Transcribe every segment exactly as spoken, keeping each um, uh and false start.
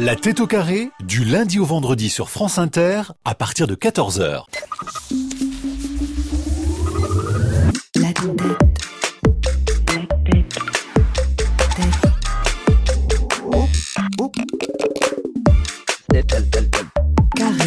La tête au carré, du lundi au vendredi sur France Inter, à partir de quatorze heures. La tête. Tête. Tête. Carré.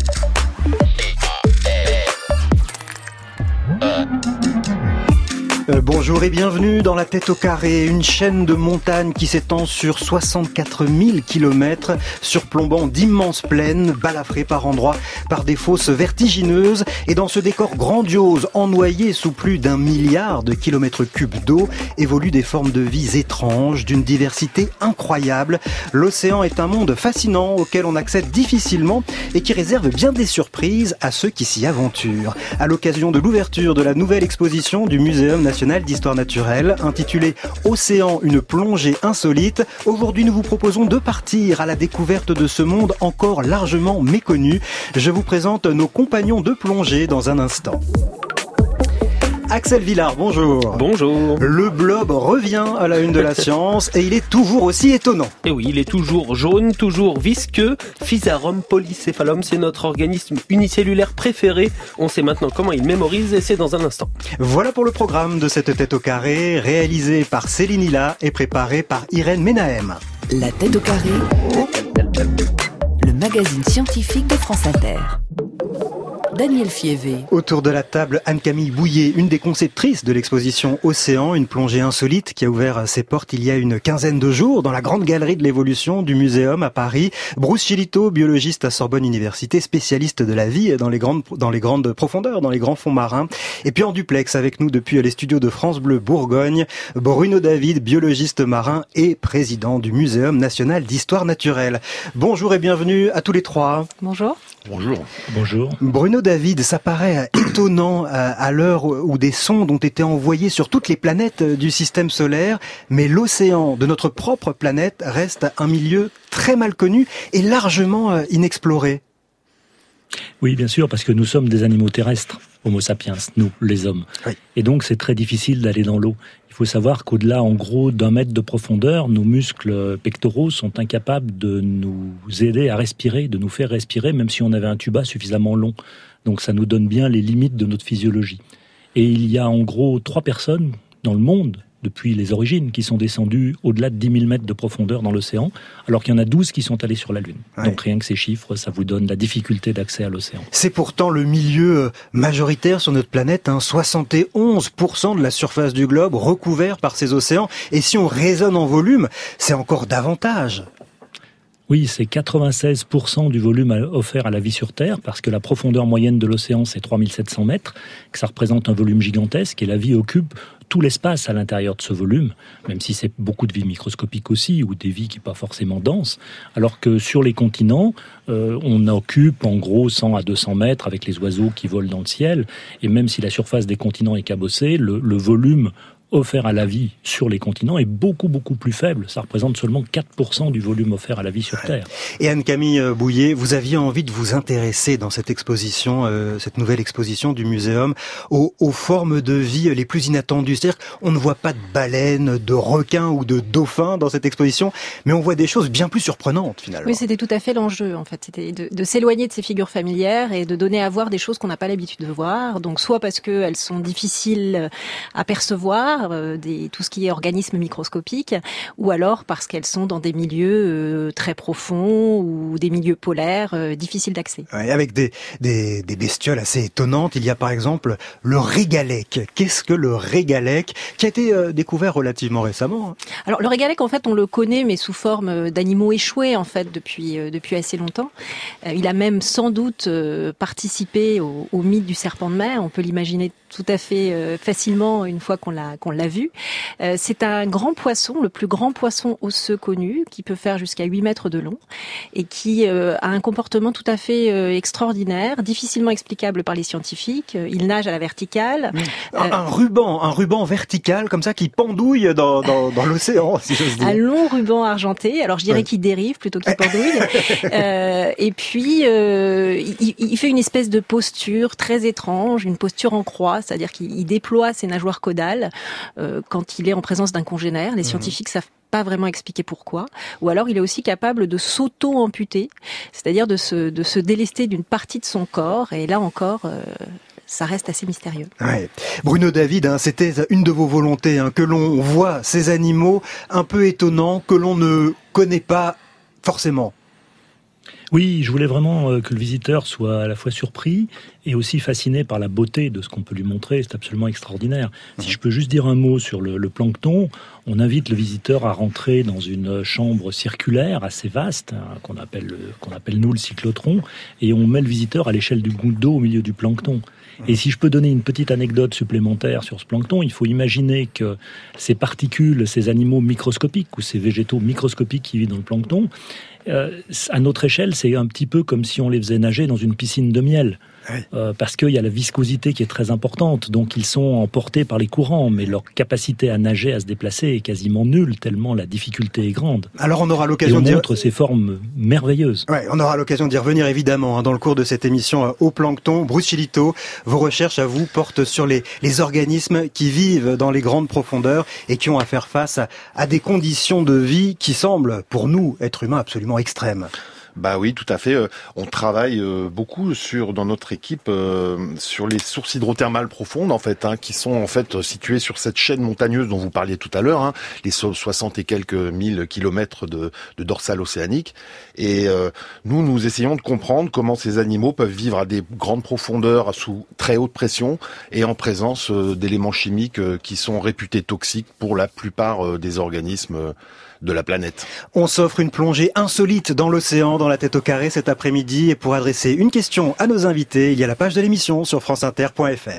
Euh, bonjour et bienvenue dans La Tête au Carré, une chaîne de montagnes qui s'étend sur soixante-quatre mille kilomètres, surplombant d'immenses plaines, balafrées par endroits par des fosses vertigineuses. Et dans ce décor grandiose, ennoyé sous plus d'un milliard de kilomètres cubes d'eau, évoluent des formes de vie étranges, d'une diversité incroyable. L'océan est un monde fascinant auquel on accède difficilement et qui réserve bien des surprises à ceux qui s'y aventurent. À l'occasion de l'ouverture de la nouvelle exposition du Muséum national d'histoire naturelle, intitulée Océan, une plongée insolite. Aujourd'hui, nous vous proposons de partir à la découverte de ce monde encore largement méconnu. Je vous présente nos compagnons de plongée dans un instant. Axel Villard, bonjour. Bonjour. Le blob revient à la une de la science et il est toujours aussi étonnant. Et oui, il est toujours jaune, toujours visqueux. Physarum polycéphalum, c'est notre organisme unicellulaire préféré. On sait maintenant comment il mémorise et c'est dans un instant. Voilà pour le programme de cette tête au carré, réalisé par Céline Hilla et préparé par Irène Menahem. La tête au carré, le magazine scientifique de France Inter. Daniel Fievé. Autour de la table, Anne-Camille Bouillet, une des conceptrices de l'exposition Océan, une plongée insolite qui a ouvert ses portes il y a une quinzaine de jours dans la grande galerie de l'évolution du Muséum à Paris. Bruce Chilito, biologiste à Sorbonne Université, spécialiste de la vie dans les grandes, dans les grandes profondeurs, dans les grands fonds marins. Et puis en duplex avec nous depuis les studios de France Bleu Bourgogne, Bruno David, biologiste marin et président du Muséum national d'histoire naturelle. Bonjour et bienvenue à tous les trois. Bonjour. Bonjour. Bonjour. Bruno David, ça paraît étonnant à l'heure où des sondes ont été envoyées sur toutes les planètes du système solaire, mais l'océan de notre propre planète reste un milieu très mal connu et largement inexploré. Oui, bien sûr, parce que nous sommes des animaux terrestres, Homo sapiens, nous, les hommes. Oui. Et donc c'est très difficile d'aller dans l'eau. Il faut savoir qu'au-delà, en gros, d'un mètre de profondeur, nos muscles pectoraux sont incapables de nous aider à respirer, de nous faire respirer, même si on avait un tuba suffisamment long. Donc ça nous donne bien les limites de notre physiologie. Et il y a en gros trois personnes dans le monde, depuis les origines, qui sont descendues au-delà de dix mille mètres de profondeur dans l'océan, alors qu'il y en a douze qui sont allés sur la Lune. Ouais. Donc rien que ces chiffres, ça vous donne la difficulté d'accès à l'océan. C'est pourtant le milieu majoritaire sur notre planète, hein, soixante et onze pour cent de la surface du globe recouvert par ces océans. Et si on raisonne en volume, c'est encore davantage. Oui, c'est quatre-vingt-seize pour cent du volume offert à la vie sur Terre, parce que la profondeur moyenne de l'océan, c'est trois mille sept cents mètres, que ça représente un volume gigantesque, et la vie occupe tout l'espace à l'intérieur de ce volume, même si c'est beaucoup de vie microscopique aussi, ou des vies qui ne sont pas forcément denses, alors que sur les continents, euh, on occupe en gros cent à deux cents mètres avec les oiseaux qui volent dans le ciel, et même si la surface des continents est cabossée, le, le volume offert à la vie sur les continents est beaucoup, beaucoup plus faible. Ça représente seulement quatre pour cent du volume offert à la vie sur Terre. Et Anne-Camille Bouillet, vous aviez envie de vous intéresser dans cette exposition, euh, cette nouvelle exposition du Muséum, aux, aux formes de vie les plus inattendues. C'est-à-dire qu'on ne voit pas de baleines, de requins ou de dauphins dans cette exposition, mais on voit des choses bien plus surprenantes finalement. Oui, c'était tout à fait l'enjeu en fait. C'était de, de s'éloigner de ces figures familières et de donner à voir des choses qu'on n'a pas l'habitude de voir. Donc soit parce qu'elles sont difficiles à percevoir, Des, tout ce qui est organismes microscopiques, ou alors parce qu'elles sont dans des milieux euh, très profonds ou des milieux polaires euh, difficiles d'accès. Ouais, avec des, des, des bestioles assez étonnantes. Il y a par exemple le régalec. Qu'est-ce que le régalec, qui a été euh, découvert relativement récemment, hein? Alors le régalec, en fait, on le connaît, mais sous forme d'animaux échoués, en fait, depuis, euh, depuis assez longtemps. Euh, il a même sans doute euh, participé au, au mythe du serpent de mer. On peut l'imaginer tout à fait euh, facilement une fois qu'on l'a, qu'on l'a vu. Euh, c'est un grand poisson, le plus grand poisson osseux connu, qui peut faire jusqu'à huit mètres de long et qui euh, a un comportement tout à fait euh, extraordinaire, difficilement explicable par les scientifiques. Il nage à la verticale. Mmh. Un, euh, un ruban, un ruban vertical comme ça qui pendouille dans, dans, dans l'océan, si j'ose dire. Un long ruban argenté. Alors je dirais ouais. qu'il dérive plutôt qu'il pendouille. euh, et puis euh, il, il fait une espèce de posture très étrange, une posture en croix, c'est-à-dire qu'il déploie ses nageoires caudales euh, quand il est en présence d'un congénère. Les mmh. scientifiques savent pas vraiment expliquer pourquoi. Ou alors il est aussi capable de s'auto-amputer, c'est-à-dire de se, de se délester d'une partie de son corps. Et là encore, euh, ça reste assez mystérieux. Ouais. Bruno David, hein, c'était une de vos volontés, hein, que l'on voit ces animaux un peu étonnants, que l'on ne connaît pas forcément. Oui, je voulais vraiment que le visiteur soit à la fois surpris et aussi fasciné par la beauté de ce qu'on peut lui montrer. C'est absolument extraordinaire. Mmh. Si je peux juste dire un mot sur le, le plancton, on invite le visiteur à rentrer dans une chambre circulaire assez vaste, hein, qu'on appelle, qu'on appelle nous le cyclotron, et on met le visiteur à l'échelle du goutte d'eau au milieu du plancton. Et si je peux donner une petite anecdote supplémentaire sur ce plancton, il faut imaginer que ces particules, ces animaux microscopiques ou ces végétaux microscopiques qui vivent dans le plancton, euh, à notre échelle, c'est un petit peu comme si on les faisait nager dans une piscine de miel. Oui. Euh, parce qu'il y a la viscosité qui est très importante, donc ils sont emportés par les courants, mais leur capacité à nager, à se déplacer est quasiment nulle, tellement la difficulté est grande. Alors on aura l'occasion de dire... montre ces formes merveilleuses. Ouais, on aura l'occasion d'y revenir évidemment hein, dans le cours de cette émission euh, au plancton. Bruce Chilito, vos recherches à vous portent sur les, les organismes qui vivent dans les grandes profondeurs et qui ont à faire face à, à des conditions de vie qui semblent, pour nous, êtres humains, absolument extrêmes. Bah oui, tout à fait. On travaille beaucoup sur dans notre équipe euh, sur les sources hydrothermales profondes en fait, hein, qui sont en fait situées sur cette chaîne montagneuse dont vous parliez tout à l'heure, hein, les soixante et quelques mille kilomètres de, de dorsale océanique. Et euh, nous, nous essayons de comprendre comment ces animaux peuvent vivre à des grandes profondeurs, sous très haute pression et en présence euh, d'éléments chimiques euh, qui sont réputés toxiques pour la plupart euh, des organismes euh, de la planète. On s'offre une plongée insolite dans l'océan, dans la tête au carré cet après-midi. Et pour adresser une question à nos invités, il y a la page de l'émission sur franceinter point f r.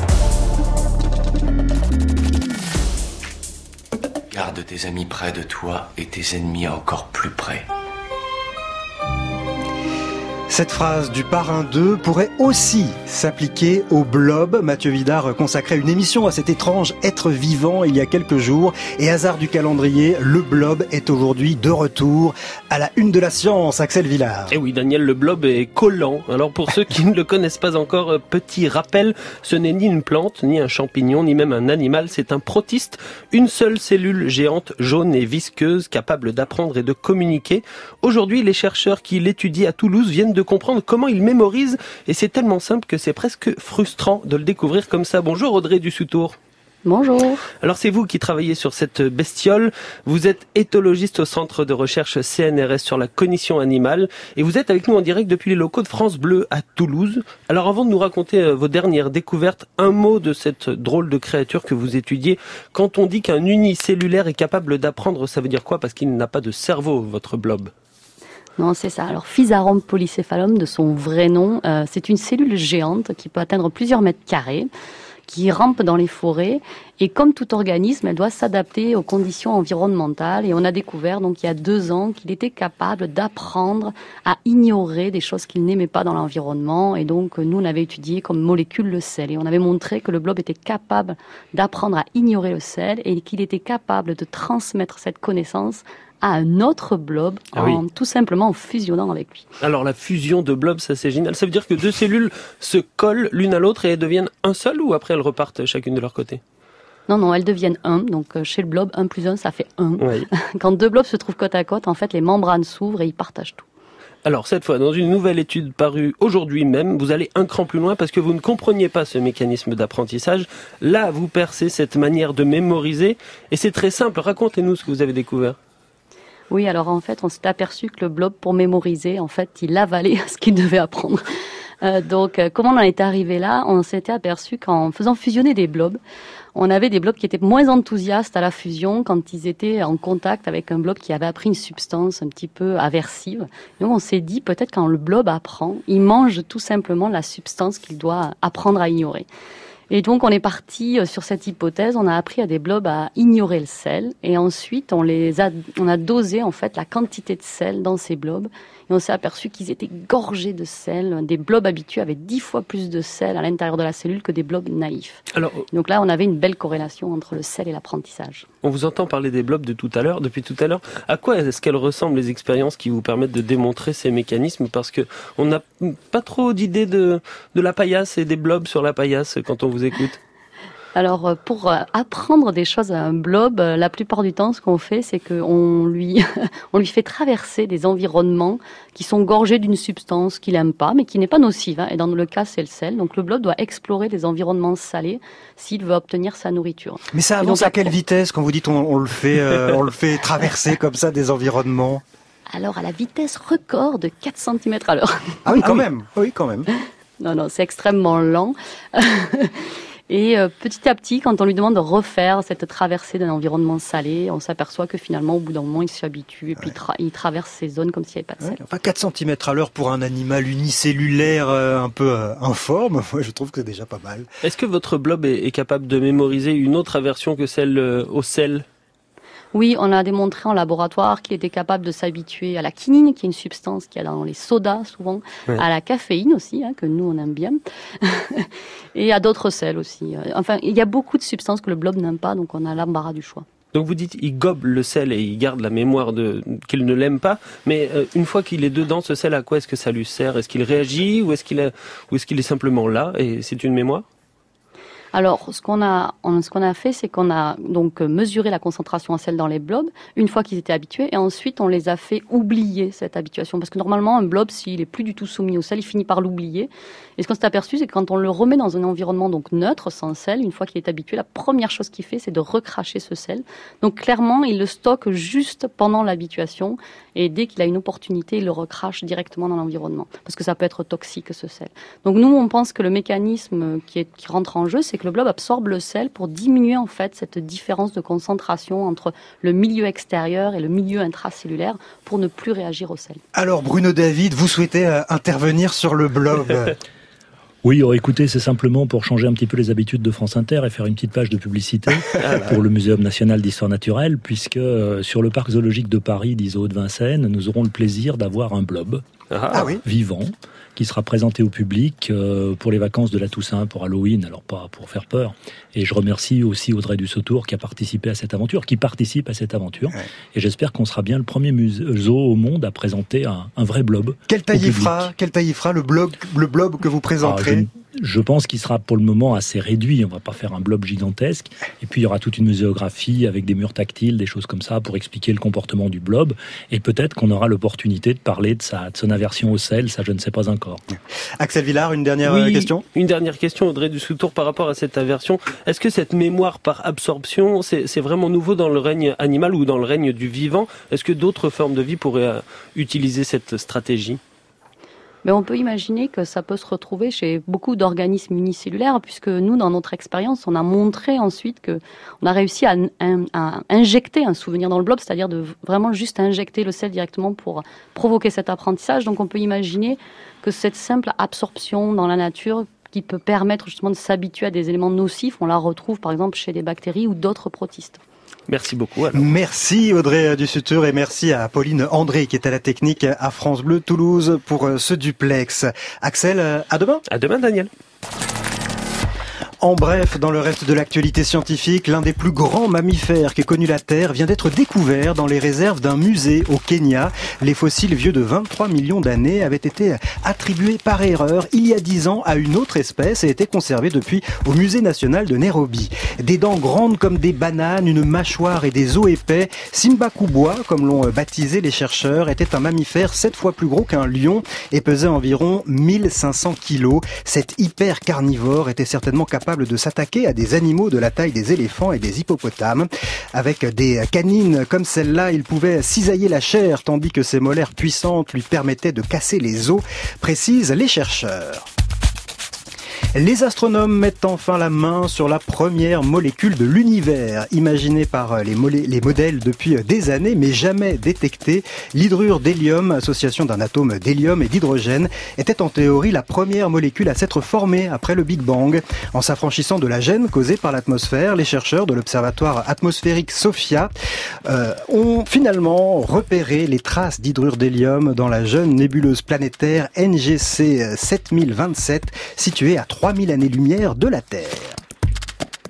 Garde tes amis près de toi et tes ennemis encore plus près. Cette phrase du Parrain deux pourrait aussi s'appliquer au blob. Mathieu Vidard consacrait une émission à cet étrange être vivant il y a quelques jours. Et hasard du calendrier, le blob est aujourd'hui de retour à la une de la science. Axel Villard. Et oui, Daniel, le blob est collant. Alors pour ceux qui ne le connaissent pas encore, petit rappel, ce n'est ni une plante, ni un champignon, ni même un animal. C'est un protiste, une seule cellule géante, jaune et visqueuse, capable d'apprendre et de communiquer. Aujourd'hui, les chercheurs qui l'étudient à Toulouse viennent de comprendre comment il mémorise, et c'est tellement simple que c'est presque frustrant de le découvrir comme ça. Bonjour Audrey Dussoutour. Bonjour. Alors c'est vous qui travaillez sur cette bestiole, vous êtes éthologiste au centre de recherche C N R S sur la cognition animale, et vous êtes avec nous en direct depuis les locaux de France Bleu à Toulouse. Alors avant de nous raconter vos dernières découvertes, un mot de cette drôle de créature que vous étudiez. Quand on dit qu'un unicellulaire est capable d'apprendre, ça veut dire quoi? Parce qu'il n'a pas de cerveau, votre blob. Non, c'est ça. Alors, Physarum polycéphalum, de son vrai nom, euh, c'est une cellule géante qui peut atteindre plusieurs mètres carrés, qui rampe dans les forêts. Et comme tout organisme, elle doit s'adapter aux conditions environnementales. Et on a découvert, donc, il y a deux ans, qu'il était capable d'apprendre à ignorer des choses qu'il n'aimait pas dans l'environnement. Et donc, nous, on avait étudié comme molécule le sel. Et on avait montré que le blob était capable d'apprendre à ignorer le sel et qu'il était capable de transmettre cette connaissance à un autre blob, ah oui. en, tout simplement en fusionnant avec lui. Alors la fusion de blobs, ça c'est génial. Ça veut dire que deux cellules se collent l'une à l'autre et elles deviennent un seul, ou après elles repartent chacune de leur côté? Non, non, elles deviennent un. Donc chez le blob, un plus un, ça fait un. Oui. Quand deux blobs se trouvent côte à côte, en fait, les membranes s'ouvrent et ils partagent tout. Alors cette fois, dans une nouvelle étude parue aujourd'hui même, vous allez un cran plus loin parce que vous ne compreniez pas ce mécanisme d'apprentissage. Là, vous percez cette manière de mémoriser et c'est très simple. Racontez-nous ce que vous avez découvert. Oui, alors en fait, on s'est aperçu que le blob, pour mémoriser, en fait, il avalait ce qu'il devait apprendre. Euh, donc, euh, comment on en est arrivé là? On s'était aperçu qu'en faisant fusionner des blobs, on avait des blobs qui étaient moins enthousiastes à la fusion quand ils étaient en contact avec un blob qui avait appris une substance un petit peu aversive. Donc, on s'est dit, peut-être quand le blob apprend, il mange tout simplement la substance qu'il doit apprendre à ignorer. Et donc, on est parti sur cette hypothèse. On a appris à des blobs à ignorer le sel. Et ensuite, on les a, on a dosé, en fait, la quantité de sel dans ces blobs. Et on s'est aperçu qu'ils étaient gorgés de sel. Des blobs habitués avaient dix fois plus de sel à l'intérieur de la cellule que des blobs naïfs. Alors, donc là, on avait une belle corrélation entre le sel et l'apprentissage. On vous entend parler des blobs de tout à l'heure, depuis tout à l'heure. À quoi est-ce qu'elles ressemblent, les expériences qui vous permettent de démontrer ces mécanismes? Parce que on n'a pas trop d'idées de, de la paillasse et des blobs sur la paillasse quand on vous écoute. Alors, pour apprendre des choses à un blob, la plupart du temps, ce qu'on fait, c'est qu'on lui, on lui fait traverser des environnements qui sont gorgés d'une substance qu'il aime pas, mais qui n'est pas nocive. Hein, et dans le cas, c'est le sel. Donc, le blob doit explorer des environnements salés s'il veut obtenir sa nourriture. Mais ça avance donc, à quelle vitesse quand vous dites on, on le fait, euh, on le fait traverser comme ça des environnements? Alors, à la vitesse record de quatre centimètres à l'heure. Ah oui, quand même. Oui, quand même. Non, non, c'est extrêmement lent. Et euh, petit à petit, quand on lui demande de refaire cette traversée d'un environnement salé, on s'aperçoit que finalement, au bout d'un moment, il s'y habitue et puis ouais. il, tra- il traverse ces zones comme s'il n'y avait pas de sel. Ouais, enfin, quatre centimètres à l'heure pour un animal unicellulaire euh, un peu euh, informe, moi je trouve que c'est déjà pas mal. Est-ce que votre blob est, est capable de mémoriser une autre aversion que celle euh, au sel ? Oui, on a démontré en laboratoire qu'il était capable de s'habituer à la quinine, qui est une substance qu'il y a dans les sodas souvent, ouais. à la caféine aussi, hein, que nous on aime bien, et à d'autres sels aussi. Enfin, il y a beaucoup de substances que le blob n'aime pas, donc on a l'embarras du choix. Donc vous dites, il gobe le sel et il garde la mémoire de qu'il ne l'aime pas, mais euh, une fois qu'il est dedans, ce sel, à quoi est-ce que ça lui sert ? Est-ce qu'il réagit ou est-ce qu'il a, ou est-ce qu'il est simplement là et c'est une mémoire ? Alors, ce qu'on a, ce qu'on a fait, c'est qu'on a donc mesuré la concentration en sel dans les blobs une fois qu'ils étaient habitués, et ensuite on les a fait oublier cette habituation, parce que normalement un blob, s'il est plus du tout soumis au sel, il finit par l'oublier. Et ce qu'on s'est aperçu, c'est que quand on le remet dans un environnement donc neutre, sans sel, une fois qu'il est habitué, la première chose qu'il fait, c'est de recracher ce sel. Donc clairement, il le stocke juste pendant l'habituation, et dès qu'il a une opportunité, il le recrache directement dans l'environnement, parce que ça peut être toxique ce sel. Donc nous, on pense que le mécanisme qui, est, qui rentre en jeu, c'est que le blob absorbe le sel pour diminuer en fait cette différence de concentration entre le milieu extérieur et le milieu intracellulaire pour ne plus réagir au sel. Alors Bruno David, vous souhaitez euh, intervenir sur le blob? Oui, alors écoutez, c'est simplement pour changer un petit peu les habitudes de France Inter et faire une petite page de publicité pour le Muséum national d'histoire naturelle, puisque euh, sur le parc zoologique de Paris, d'Iso de Vincennes, nous aurons le plaisir d'avoir un blob ah, oui. vivant qui sera présenté au public euh, pour les vacances de la Toussaint, pour Halloween, alors pas pour faire peur. Et je remercie aussi Audrey Dussautour qui a participé à cette aventure, qui participe à cette aventure. Ouais. Et j'espère qu'on sera bien le premier musée, zoo au monde à présenter un, un vrai blob. Quelle taille il fera, quelle taille il fera le blob, le blob que vous présenterez? ah, je, je pense qu'il sera pour le moment assez réduit. On va pas faire un blob gigantesque. Et puis il y aura toute une muséographie avec des murs tactiles, des choses comme ça pour expliquer le comportement du blob. Et peut-être qu'on aura l'opportunité de parler de, sa, de son aversion au sel. Ça, je ne sais pas encore. Axel Villard, une dernière oui, question. Une dernière question, Audrey Dussautour, par rapport à cette aversion. Est-ce que cette mémoire par absorption, c'est, c'est vraiment nouveau dans le règne animal ou dans le règne du vivant? Est-ce que d'autres formes de vie pourraient euh, utiliser cette stratégie? Mais on peut imaginer que ça peut se retrouver chez beaucoup d'organismes unicellulaires, puisque nous, dans notre expérience, on a montré ensuite que on a réussi à, à, à injecter un souvenir dans le blob, c'est-à-dire de vraiment juste injecter le sel directement pour provoquer cet apprentissage. Donc on peut imaginer que cette simple absorption dans la nature qui peut permettre justement de s'habituer à des éléments nocifs, on la retrouve par exemple chez des bactéries ou d'autres protistes. Merci beaucoup. Alors. Merci Audrey Dussautour et merci à Pauline André qui est à la technique à France Bleu Toulouse pour ce duplex. Axel, à demain. À demain Daniel. En bref, dans le reste de l'actualité scientifique, l'un des plus grands mammifères qu'ait connu la Terre vient d'être découvert dans les réserves d'un musée au Kenya. Les fossiles vieux de vingt-trois millions d'années avaient été attribués par erreur il y a dix ans à une autre espèce et étaient conservés depuis au musée national de Nairobi. Des dents grandes comme des bananes, une mâchoire et des os épais, Simba Kubwa, comme l'ont baptisé les chercheurs, était un mammifère sept fois plus gros qu'un lion et pesait environ mille cinq cents kilos. Cet hyper carnivore était certainement capable de s'attaquer à des animaux de la taille des éléphants et des hippopotames. Avec des canines comme celle-là, il pouvait cisailler la chair, tandis que ses molaires puissantes lui permettaient de casser les os, précisent les chercheurs. Les astronomes mettent enfin la main sur la première molécule de l'univers, imaginée par les, molé- les modèles depuis des années, mais jamais détectée. L'hydrure d'hélium, association d'un atome d'hélium et d'hydrogène, était en théorie la première molécule à s'être formée après le Big Bang. En s'affranchissant de la gêne causée par l'atmosphère, les chercheurs de l'observatoire atmosphérique SOFIA euh, ont finalement repéré les traces d'hydrure d'hélium dans la jeune nébuleuse planétaire N G C sept mille vingt-sept, située à trois mille années-lumière de la Terre.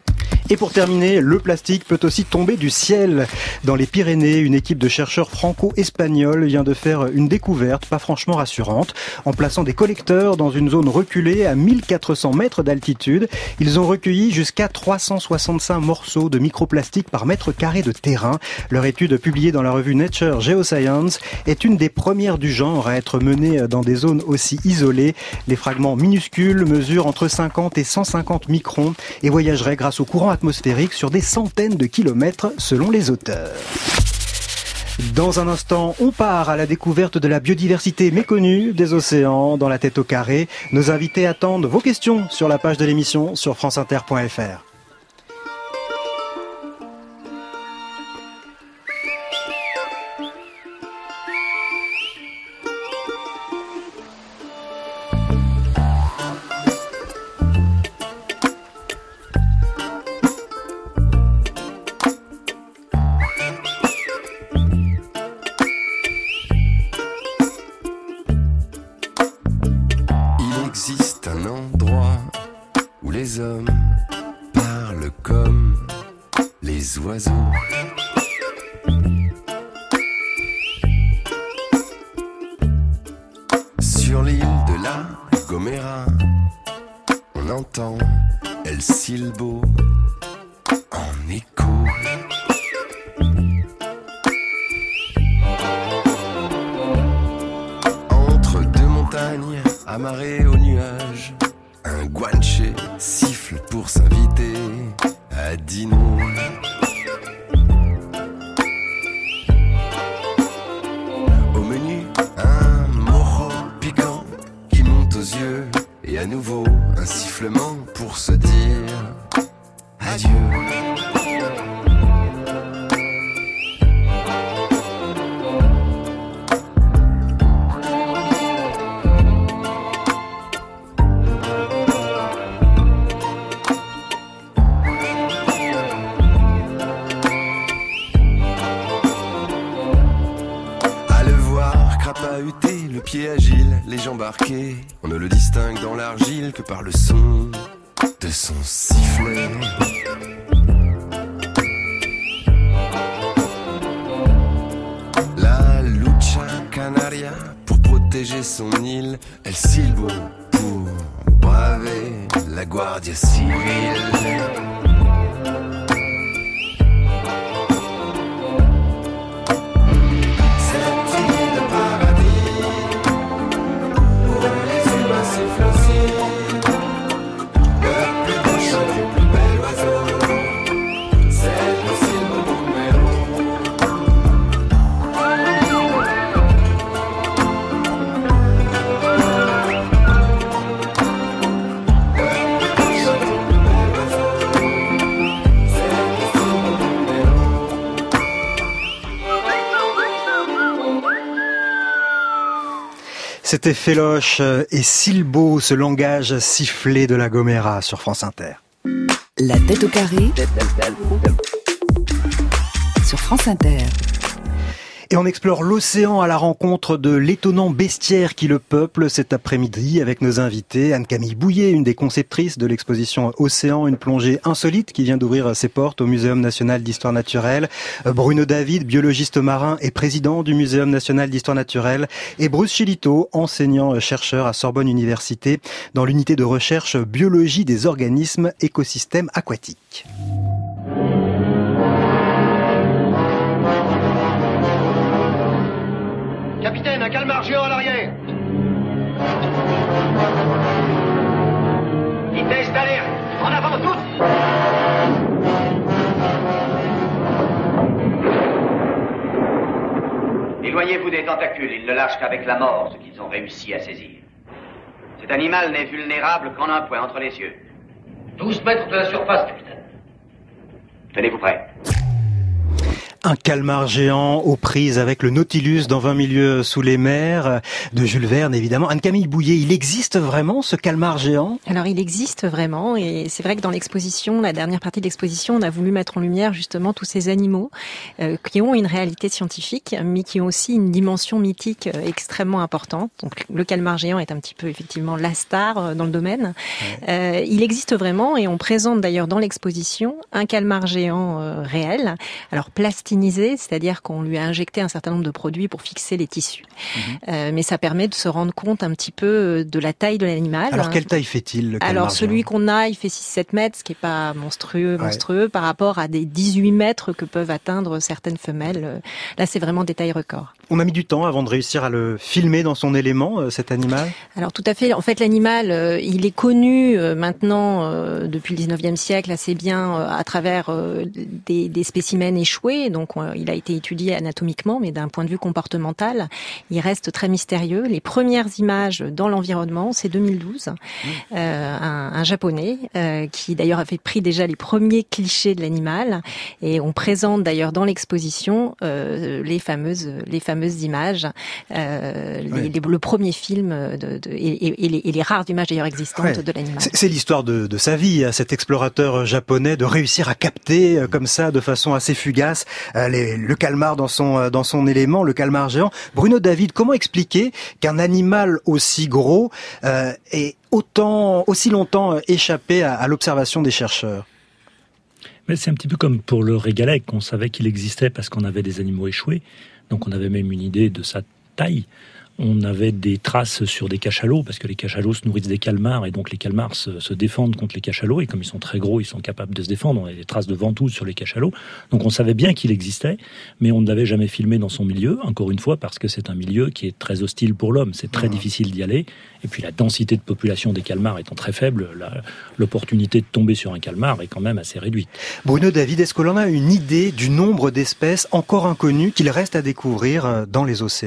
Et pour terminer, le plastique peut aussi tomber du ciel. Dans les Pyrénées, une équipe de chercheurs franco-espagnols vient de faire une découverte pas franchement rassurante. En plaçant des collecteurs dans une zone reculée à mille quatre cents mètres d'altitude, ils ont recueilli jusqu'à trois cent soixante-cinq morceaux de microplastique par mètre carré de terrain. Leur étude publiée dans la revue Nature Geoscience est une des premières du genre à être menée dans des zones aussi isolées. Les fragments minuscules mesurent entre cinquante et cent cinquante microns et voyageraient grâce au courant atmosphérique sur des centaines de kilomètres selon les auteurs. Dans un instant, on part à la découverte de la biodiversité méconnue des océans dans la tête au carré. Nos invités attendent vos questions sur la page de l'émission sur franceinter point f r. On ne le distingue dans l'argile que par le son de son sifflet. La lucha canaria, pour protéger son île, elle silbo pour braver la Guardia Civile. C'était Féloche et Silbo, ce langage sifflé de la Gomera sur France Inter. La tête au carré sur France Inter. Et on explore l'océan à la rencontre de l'étonnant bestiaire qui le peuple cet après-midi avec nos invités. Anne-Camille Bouillet, une des conceptrices de l'exposition Océan, une plongée insolite qui vient d'ouvrir ses portes au Muséum national d'histoire naturelle. Bruno David, biologiste marin et président du Muséum national d'histoire naturelle. Et Bruce Chilito, enseignant-chercheur à Sorbonne Université dans l'unité de recherche biologie des organismes écosystèmes aquatiques. Capitaine, un calmar géant à l'arrière. Vitesse d'alerte. En avant tous. Éloignez-vous des tentacules. Ils ne lâchent qu'avec la mort ce qu'ils ont réussi à saisir. Cet animal n'est vulnérable qu'en un point entre les yeux. douze mètres de la surface, capitaine. Tenez-vous prêts. Un calmar géant aux prises avec le Nautilus dans vingt milieux sous les mers de Jules Verne, évidemment. Anne-Camille Bouillet, il existe vraiment ce calmar géant ? Alors il existe vraiment, et c'est vrai que dans l'exposition, la dernière partie de l'exposition, on a voulu mettre en lumière justement tous ces animaux euh, qui ont une réalité scientifique, mais qui ont aussi une dimension mythique euh, extrêmement importante. Donc le calmar géant est un petit peu effectivement la star euh, dans le domaine. Ouais. Euh, il existe vraiment, et on présente d'ailleurs dans l'exposition un calmar géant euh, réel. Alors plastique, c'est-à-dire qu'on lui a injecté un certain nombre de produits pour fixer les tissus. Mmh. Euh, mais ça permet de se rendre compte un petit peu de la taille de l'animal. Alors quelle taille fait-il, le calmar Alors celui géant qu'on a, il fait six sept mètres, ce qui n'est pas monstrueux, monstrueux ouais. par rapport à des dix-huit mètres que peuvent atteindre certaines femelles. Là, c'est vraiment des tailles records. On a mis du temps avant de réussir à le filmer dans son élément, cet animal ? Alors tout à fait. En fait, l'animal, euh, il est connu euh, maintenant euh, depuis le dix-neuvième siècle assez bien euh, à travers euh, des, des spécimens échoués. Donc Donc, il a été étudié anatomiquement, mais d'un point de vue comportemental, il reste très mystérieux. Les premières images dans l'environnement, c'est deux mille douze. Mmh. Euh, un, un japonais euh, qui d'ailleurs avait pris déjà les premiers clichés de l'animal, et on présente d'ailleurs dans l'exposition euh, les fameuses les fameuses images, euh, les, ouais. les, le premier film de, de, et, et, les, et les rares images d'ailleurs existantes ouais. de l'animal. C'est, c'est l'histoire de, de sa vie, cet explorateur japonais, de réussir à capter euh, comme ça, de façon assez fugace, Les, le calmar dans son dans son élément, le calmar géant. Bruno David, comment expliquer qu'un animal aussi gros euh, ait autant aussi longtemps échappé à, à l'observation des chercheurs ? Mais c'est un petit peu comme pour le régalec, on savait qu'il existait parce qu'on avait des animaux échoués, donc on avait même une idée de sa taille. On avait des traces sur des cachalots, parce que les cachalots se nourrissent des calmars, et donc les calmars se, se défendent contre les cachalots, et comme ils sont très gros, ils sont capables de se défendre. On a des traces de ventouses sur les cachalots. Donc on savait bien qu'il existait, mais on ne l'avait jamais filmé dans son milieu, encore une fois, parce que c'est un milieu qui est très hostile pour l'homme. C'est très mmh. difficile d'y aller. Et puis la densité de population des calmars étant très faible, la, l'opportunité de tomber sur un calmar est quand même assez réduite. Bruno David, est-ce que l'on a une idée du nombre d'espèces encore inconnues qu'il reste à découvrir dans les océans ?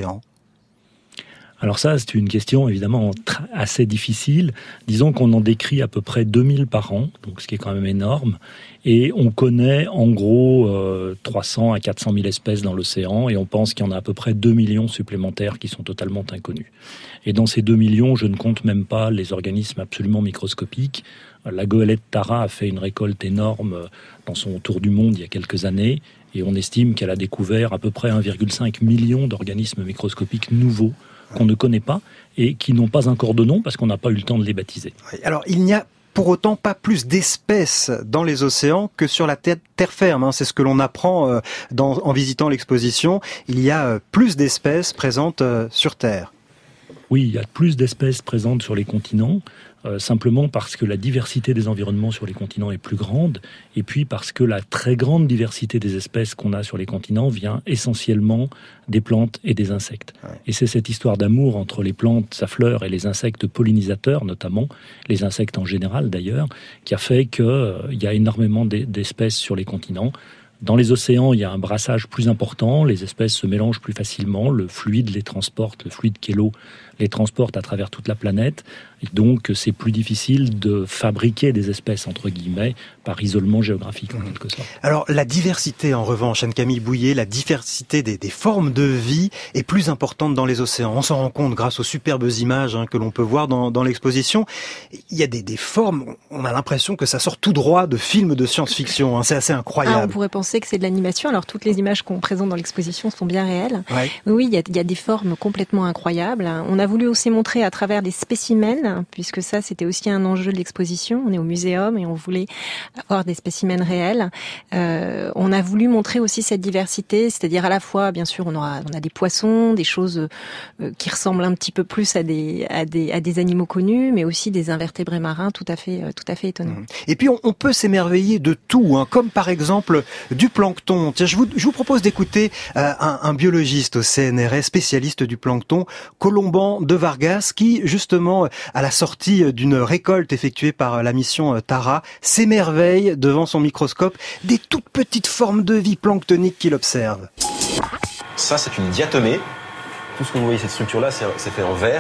Alors ça, c'est une question évidemment assez difficile. Disons qu'on en décrit à peu près deux mille par an, donc ce qui est quand même énorme. Et on connaît en gros euh, trois cents à quatre cent mille espèces dans l'océan, et on pense qu'il y en a à peu près deux millions supplémentaires qui sont totalement inconnus. Et dans ces deux millions, je ne compte même pas les organismes absolument microscopiques. La goélette Tara a fait une récolte énorme dans son tour du monde il y a quelques années, et on estime qu'elle a découvert à peu près un virgule cinq million d'organismes microscopiques nouveaux qu'on ne connaît pas et qui n'ont pas encore de nom parce qu'on n'a pas eu le temps de les baptiser. Alors, il n'y a pour autant pas plus d'espèces dans les océans que sur la terre, terre ferme. Hein. C'est ce que l'on apprend euh, dans, en visitant l'exposition. Il y a euh, plus d'espèces présentes euh, sur Terre. Oui, il y a plus d'espèces présentes sur les continents, euh, simplement parce que la diversité des environnements sur les continents est plus grande, et puis parce que la très grande diversité des espèces qu'on a sur les continents vient essentiellement des plantes et des insectes. Ouais. Et c'est cette histoire d'amour entre les plantes, sa fleur, et les insectes pollinisateurs, notamment, les insectes en général d'ailleurs, qui a fait qu'il euh, y a énormément d'espèces sur les continents. Dans les océans, il y a un brassage plus important, les espèces se mélangent plus facilement, le fluide les transporte, le fluide qu'est l'eau les transporte à travers toute la planète, et donc c'est plus difficile de fabriquer des espèces, entre guillemets, par isolement géographique, en quelque sorte. Alors, la diversité, en revanche, Anne-Camille Bouillet, la diversité des, des formes de vie est plus importante dans les océans. On s'en rend compte grâce aux superbes images hein, que l'on peut voir dans, dans l'exposition. Il y a des, des formes, on a l'impression que ça sort tout droit de films de science-fiction. Hein, c'est assez incroyable. Ah, on pourrait penser que c'est de l'animation. Alors, toutes les images qu'on présente dans l'exposition sont bien réelles. Ouais. Oui, il y, a, il y a des formes complètement incroyables. On a voulu aussi montrer à travers des spécimens, puisque ça, c'était aussi un enjeu de l'exposition. On est au muséum et on voulait avoir des spécimens réels. Euh, on a voulu montrer aussi cette diversité, c'est-à-dire à la fois, bien sûr, on aura, on a des poissons, des choses euh, qui ressemblent un petit peu plus à des, à des, à des animaux connus, mais aussi des invertébrés marins tout à fait, euh, tout à fait étonnants. Et puis, on, on peut s'émerveiller de tout, hein, comme par exemple du plancton. Tiens, je vous, je vous propose d'écouter euh, un, un biologiste au C N R S, spécialiste du plancton, Colomban de Vargas, qui, justement, à la sortie d'une récolte effectuée par la mission Tara, s'émerveille devant son microscope des toutes petites formes de vie planctoniques qu'il observe. Ça, c'est une diatomée. Tout ce que vous voyez, cette structure-là, c'est fait en verre.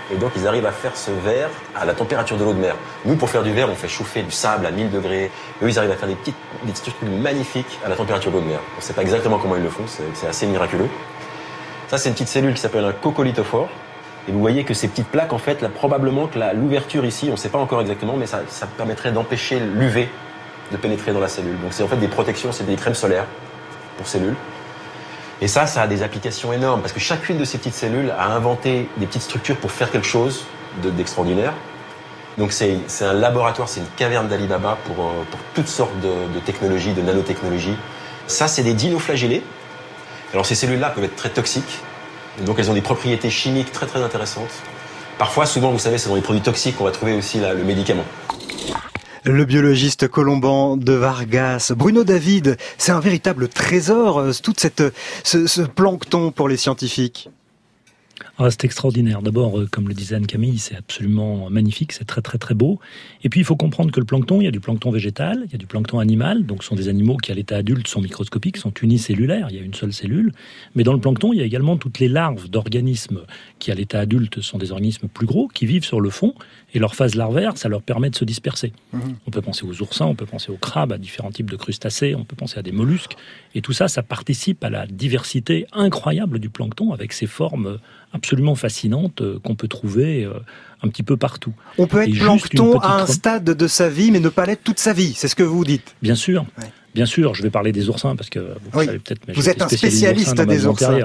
Et donc, ils arrivent à faire ce verre à la température de l'eau de mer. Nous, pour faire du verre, on fait chauffer du sable à mille degrés. Eux, ils arrivent à faire des petites, des petites trucs magnifiques à la température de l'eau de mer. On ne sait pas exactement comment ils le font, c'est, c'est assez miraculeux. Ça, c'est une petite cellule qui s'appelle un coccolithophore. Et vous voyez que ces petites plaques, en fait, là, probablement que la, l'ouverture ici, on ne sait pas encore exactement, mais ça, ça permettrait d'empêcher l'U V de pénétrer dans la cellule. Donc, c'est en fait des protections, c'est des crèmes solaires pour cellules. Et ça, ça a des applications énormes, parce que chacune de ces petites cellules a inventé des petites structures pour faire quelque chose de, d'extraordinaire. Donc c'est, c'est un laboratoire, c'est une caverne d'Ali Baba pour, pour toutes sortes de, de technologies, de nanotechnologies. Ça, c'est des dinoflagellés. Alors ces cellules-là peuvent être très toxiques, donc elles ont des propriétés chimiques très très intéressantes. Parfois, souvent, vous savez, c'est dans les produits toxiques qu'on va trouver aussi là, le médicament. Le biologiste Colomban de Vargas. Bruno David, c'est un véritable trésor, tout cette, ce, ce plancton pour les scientifiques. Ah, c'est extraordinaire. D'abord, comme le disait Anne-Camille, c'est absolument magnifique, c'est très très très beau. Et puis il faut comprendre que le plancton, il y a du plancton végétal, il y a du plancton animal, donc ce sont des animaux qui à l'état adulte sont microscopiques, sont unicellulaires, il y a une seule cellule. Mais dans le plancton, il y a également toutes les larves d'organismes qui à l'état adulte sont des organismes plus gros, qui vivent sur le fond, et leur phase larvaire, ça leur permet de se disperser. Mmh. On peut penser aux oursins, on peut penser aux crabes, à différents types de crustacés, on peut penser à des mollusques, et tout ça, ça participe à la diversité incroyable du plancton, avec ses formes absolument fascinantes qu'on peut trouver un petit peu partout. On peut être et plancton à un stade de sa vie, mais ne pas l'être toute sa vie, c'est ce que vous dites. Bien sûr, ouais. Bien sûr, je vais parler des oursins, parce que vous oui. savez peut-être... Mais vous êtes un spécialiste des oursins.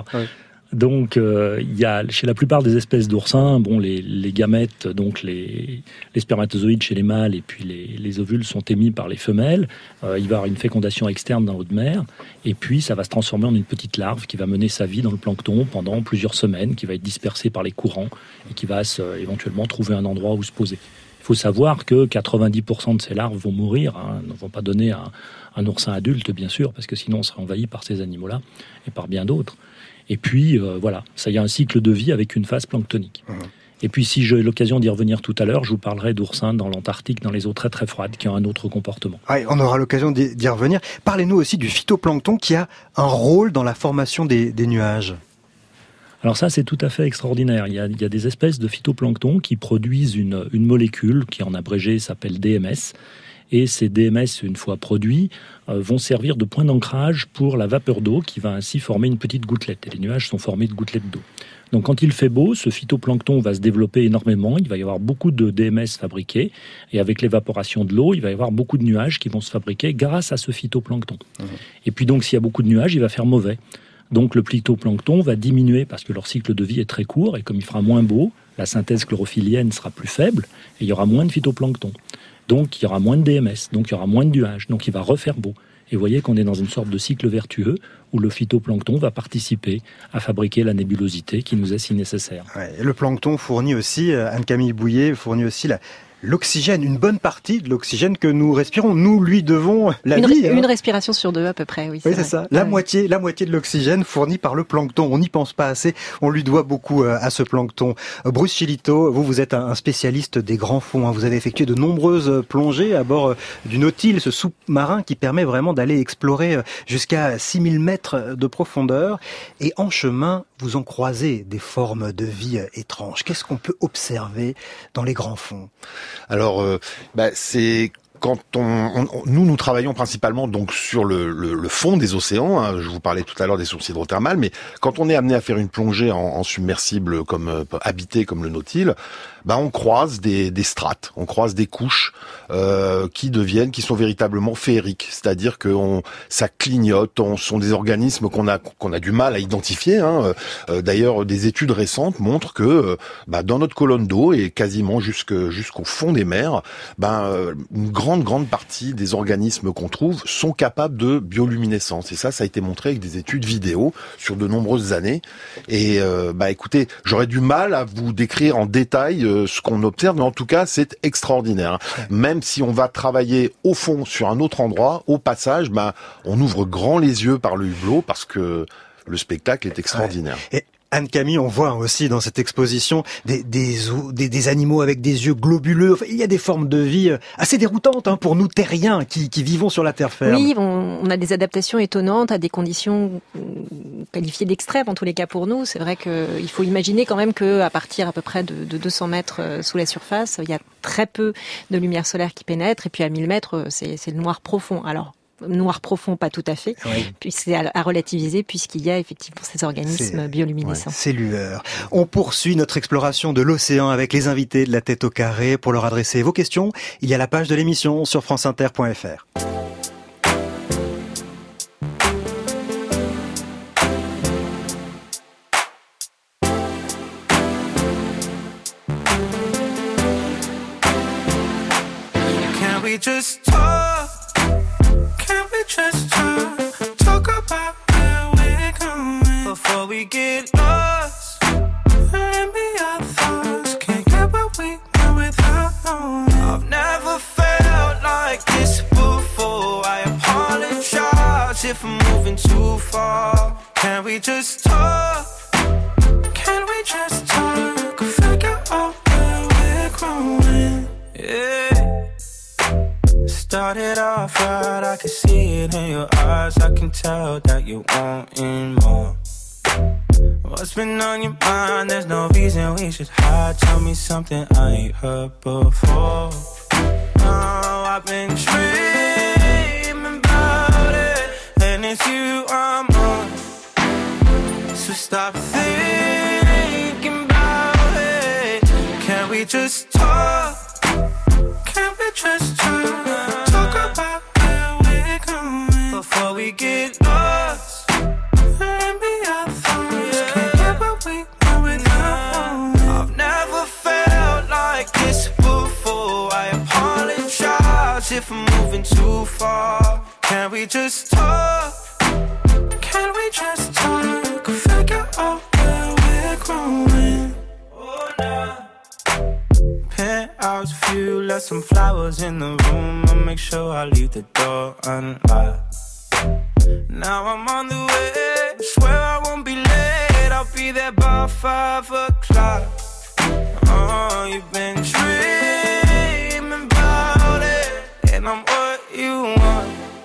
Donc, euh, il y a chez la plupart des espèces d'oursins, bon, les, les gamètes, donc les, les spermatozoïdes chez les mâles et puis les, les ovules sont émis par les femelles. Euh, il va y avoir une fécondation externe dans l'eau de mer, et puis ça va se transformer en une petite larve qui va mener sa vie dans le plancton pendant plusieurs semaines, qui va être dispersée par les courants et qui va se, éventuellement trouver un endroit où se poser. Il faut savoir que quatre-vingt-dix pour cent de ces larves vont mourir, hein, ne vont pas donner un, un oursin adulte, bien sûr, parce que sinon on serait envahi par ces animaux-là et par bien d'autres. Et puis, euh, voilà, ça y a un cycle de vie avec une phase planctonique. Mmh. Et puis, si j'ai l'occasion d'y revenir tout à l'heure, je vous parlerai d'oursins dans l'Antarctique, dans les eaux très très froides, qui ont un autre comportement. Ouais, on aura l'occasion d'y, d'y revenir. Parlez-nous aussi du phytoplancton qui a un rôle dans la formation des, des nuages. Alors ça, c'est tout à fait extraordinaire. Il y a, il y a des espèces de phytoplancton qui produisent une, une molécule qui, en abrégé, s'appelle D M S. Et ces D M S, une fois produits, euh, vont servir de point d'ancrage pour la vapeur d'eau qui va ainsi former une petite gouttelette. Et les nuages sont formés de gouttelettes d'eau. Donc quand il fait beau, ce phytoplancton va se développer énormément. Il va y avoir beaucoup de D M S fabriqués. Et avec l'évaporation de l'eau, il va y avoir beaucoup de nuages qui vont se fabriquer grâce à ce phytoplancton. Mmh. Et puis donc, s'il y a beaucoup de nuages, il va faire mauvais. Donc le phytoplancton va diminuer parce que leur cycle de vie est très court. Et comme il fera moins beau, la synthèse chlorophyllienne sera plus faible. Et il y aura moins de phytoplancton. Donc il y aura moins de D M S, donc il y aura moins de nuages, donc il va refaire beau. Et vous voyez qu'on est dans une sorte de cycle vertueux où le phytoplancton va participer à fabriquer la nébulosité qui nous est si nécessaire. Ouais, et le plancton fournit aussi, Anne-Camille Bouillet, fournit aussi la... l'oxygène, une bonne partie de l'oxygène que nous respirons. Nous lui devons la une, vie. Une hein. respiration sur deux à peu près, oui. C'est, oui, c'est ça. La ouais. moitié, la moitié de l'oxygène fourni par le plancton. On n'y pense pas assez. On lui doit beaucoup à ce plancton. Bruce Chilito, vous, vous êtes un spécialiste des grands fonds. Vous avez effectué de nombreuses plongées à bord du Nautilus, ce sous-marin qui permet vraiment d'aller explorer jusqu'à six mille mètres de profondeur. Et en chemin, vous en croisez des formes de vie étranges. Qu'est-ce qu'on peut observer dans les grands fonds ? Alors, euh, bah, c'est quand on, on, nous nous travaillons principalement donc sur le, le, le fond des océans. Hein, je vous parlais tout à l'heure des sources hydrothermales, mais quand on est amené à faire une plongée en, en submersible comme euh, habité comme le Nautilus, bah on croise des, des strates, on croise des couches euh, qui deviennent, qui sont véritablement féeriques. C'est-à-dire que on, ça clignote, on sont des organismes qu'on a qu'on a du mal à identifier. Hein. Euh, d'ailleurs, des études récentes montrent que euh, bah, dans notre colonne d'eau et quasiment jusque jusqu'au fond des mers, bah, euh, une grande grande partie des organismes qu'on trouve sont capables de bioluminescence. Et ça, ça a été montré avec des études vidéo sur de nombreuses années. Et euh, bah écoutez, j'aurais du mal à vous décrire en détail ce qu'on observe, mais en tout cas, c'est extraordinaire. Ouais. Même si on va travailler au fond sur un autre endroit, au passage, ben, on ouvre grand les yeux par le hublot parce que le spectacle est extraordinaire. Ouais. Et Anne-Camille, on voit aussi dans cette exposition des, des, des, des animaux avec des yeux globuleux. Enfin, il y a des formes de vie assez déroutantes hein, pour nous terriens qui, qui vivons sur la terre ferme. Oui, on, on a des adaptations étonnantes à des conditions qualifier d'extrême en tous les cas pour nous. C'est vrai qu'il faut imaginer quand même qu'à partir à peu près de, de deux cents mètres sous la surface, il y a très peu de lumière solaire qui pénètre, et puis à mille mètres, c'est, c'est le noir profond. Alors, noir profond, pas tout à fait, oui. Puis c'est à, à relativiser puisqu'il y a effectivement ces organismes c'est, bioluminescents. Ouais, ces lueurs. On poursuit notre exploration de l'océan avec les invités de la tête au carré. Pour leur adresser vos questions, il y a la page de l'émission sur franceinter point f r. Can we just talk? Can we just talk? Talk about where we're going before we get lost. Let me our thoughts. Can't get what we want without knowing. I've never felt like this before. I apologize if I'm moving too far. Can we just talk? Can we just talk? Figure out where we're growing. Yeah. Started off right, I can see it in your eyes. I can tell that you wanting more. What's been on your mind? There's no reason we should hide. Tell me something I ain't heard before. Oh, I've been dreaming about it, and it's you I'm on. So stop thinking about it. Can we just talk? Can we just talk? Talk about where we're going before we get lost. Let me our thoughts. Can't get what we want without. I've never felt like this before. I apologize if I'm moving too far. Can we just talk? Can we just talk? Figure out where we're growing. Oh, nah. Penthouse view, left some flowers in the room. I'll make sure I leave the door unlocked. Now I'm on the way, swear I won't be late. I'll be there by five o'clock. Oh, you've been dreaming about it, and I'm what you want.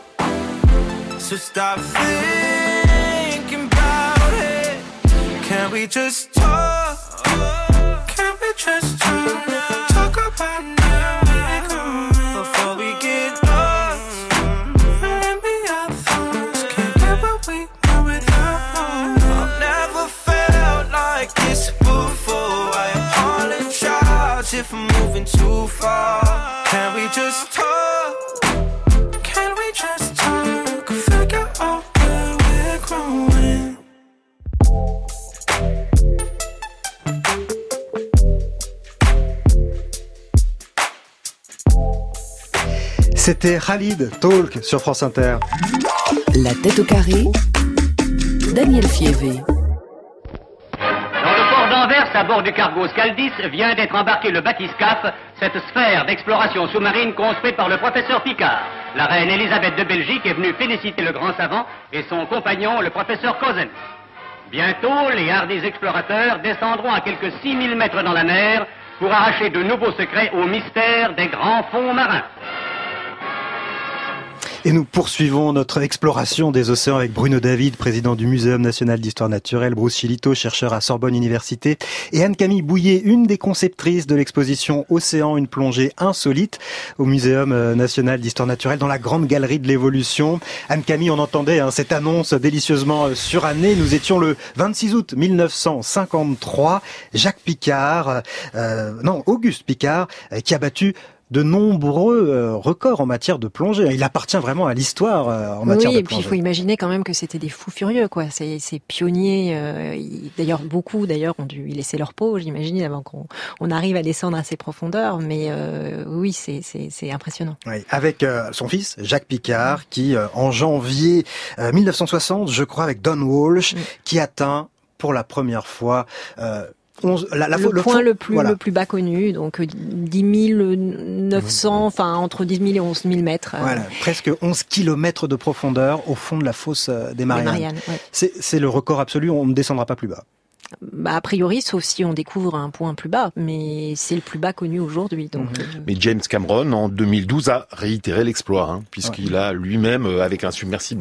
So stop thinking about it. Can we just talk? Can we just talk? Talk about now we're going before we get lost. Let me our thoughts. Can't get what we want without. I've never felt like this before. I apologize if I'm moving too far. Can we just talk? Can we just talk? Figure out where we're growing. C'était Khalid Talk sur France Inter. La tête au carré, Daniel Fievé. Dans le port d'Anvers, à bord du cargo Scaldis, vient d'être embarqué le bathyscaphe, cette sphère d'exploration sous-marine construite par le professeur Picard. La reine Elisabeth de Belgique est venue féliciter le grand savant et son compagnon, le professeur Cosen. Bientôt, les hardis explorateurs descendront à quelques six mille mètres dans la mer pour arracher de nouveaux secrets au mystère des grands fonds marins. Et nous poursuivons notre exploration des océans avec Bruno David, président du Muséum national d'histoire naturelle, Bruce Chilito, chercheur à Sorbonne Université, et Anne-Camille Bouillet, une des conceptrices de l'exposition Océan, une plongée insolite au Muséum national d'histoire naturelle dans la grande galerie de l'évolution. Anne-Camille, on entendait hein, cette annonce délicieusement surannée. Nous étions le vingt-six août mille neuf cent cinquante-trois. Jacques Piccard, euh, non, Auguste Piccard, euh, qui a battu de nombreux euh, records en matière de plongée. Il appartient vraiment à l'histoire euh, en matière oui, de plongée. Oui, et puis il faut imaginer quand même que c'était des fous furieux, quoi. Ces, ces pionniers, euh, ils, d'ailleurs beaucoup, d'ailleurs, ont dû y laisser leur peau, j'imagine, avant qu'on on arrive à descendre à ces profondeurs. Mais euh, oui, c'est, c'est, c'est impressionnant. Oui, avec euh, son fils Jacques Piccard, qui euh, en janvier euh, mille neuf cent soixante, je crois, avec Don Walsh, mmh. qui atteint pour la première fois euh, onze, la, la, le, le point fond, le plus voilà. le plus bas connu, donc dix mille neuf cents, mmh. enfin entre dix mille et onze mille mètres. Voilà, euh... presque onze kilomètres de profondeur au fond de la fosse des Mariannes. Mariannes ouais. c'est, c'est le record absolu, on ne descendra pas plus bas. Bah, a priori, sauf si on découvre un point plus bas, mais c'est le plus bas connu aujourd'hui. Donc, mmh. euh... Mais James Cameron, en deux mille douze, a réitéré l'exploit, hein, puisqu'il ouais. a lui-même, avec un submersible à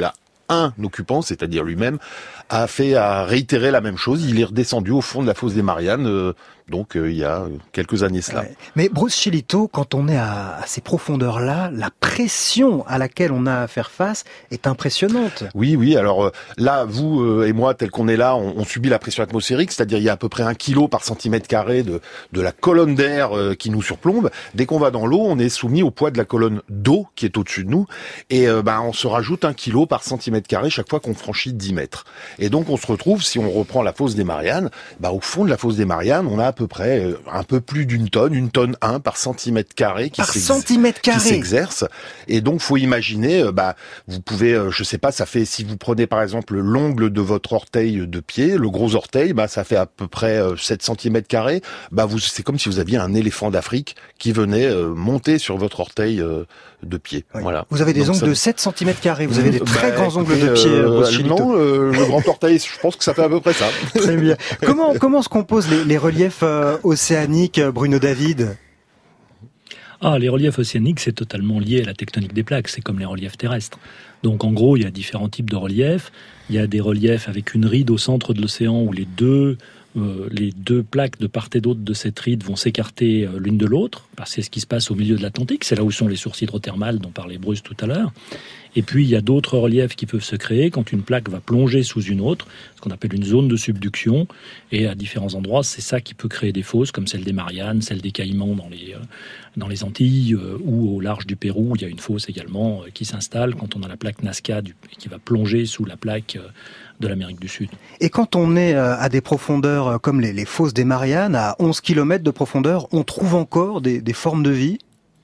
un occupant, c'est-à-dire lui-même, a fait à réitérer la même chose. Il est redescendu au fond de la fosse des Mariannes, euh, donc euh, il y a quelques années cela. Ouais. Mais Bruce Chilito, quand on est à, à ces profondeurs-là, la pression à laquelle on a à faire face est impressionnante. Oui, oui. Alors euh, là, vous euh, et moi, tel qu'on est là, on, on subit la pression atmosphérique, c'est-à-dire il y a à peu près un kilo par centimètre carré de, de la colonne d'air euh, qui nous surplombe. Dès qu'on va dans l'eau, on est soumis au poids de la colonne d'eau qui est au-dessus de nous, et euh, ben on se rajoute un kilo par centimètre carré chaque fois qu'on franchit dix mètres. Et donc on se retrouve, si on reprend la fosse des Mariannes, ben, au fond de la fosse des Mariannes, on a à peu près euh, un peu plus d'une tonne, une tonne un par centimètre carré qui, par centimètre carré. qui s'exerce. Et donc faut imaginer, euh, bah vous pouvez, euh, je sais pas, ça fait, si vous prenez par exemple l'ongle de votre orteil de pied, le gros orteil, bah ça fait à peu près euh, sept centimètres carrés. Bah vous, c'est comme si vous aviez un éléphant d'Afrique qui venait euh, monter sur votre orteil euh, de pied. Oui. Voilà. Vous avez des donc, ongles ça... de sept centimètres carrés. Vous avez des très bah, grands ongles de pied. Euh, euh, non, euh, le grand orteil, je pense que ça fait à peu près ça. Très bien. Comment comment se composent les, les reliefs euh, océaniques, Bruno David? Ah, les reliefs océaniques, c'est totalement lié à la tectonique des plaques. C'est comme les reliefs terrestres. Donc, en gros, il y a différents types de reliefs. Il y a des reliefs avec une ride au centre de l'océan où les deux, euh, les deux plaques de part et d'autre de cette ride vont s'écarter euh, l'une de l'autre. Bah, c'est ce qui se passe au milieu de l'Atlantique. C'est là où sont les sources hydrothermales dont parlait Bruce tout à l'heure. Et puis, il y a d'autres reliefs qui peuvent se créer quand une plaque va plonger sous une autre, ce qu'on appelle une zone de subduction. Et à différents endroits, c'est ça qui peut créer des fosses, comme celle des Mariannes, celle des Caïmans dans les, euh, dans les Antilles, euh, ou au large du Pérou. Il y a une fosse également euh, qui s'installe quand on a la plaque Nazca du, qui va plonger sous la plaque euh, de l'Amérique du Sud. Et quand on est euh, à des profondeurs euh, comme les, les fosses des Mariannes, à onze kilomètres de profondeur, on trouve encore des, des formes de vie ?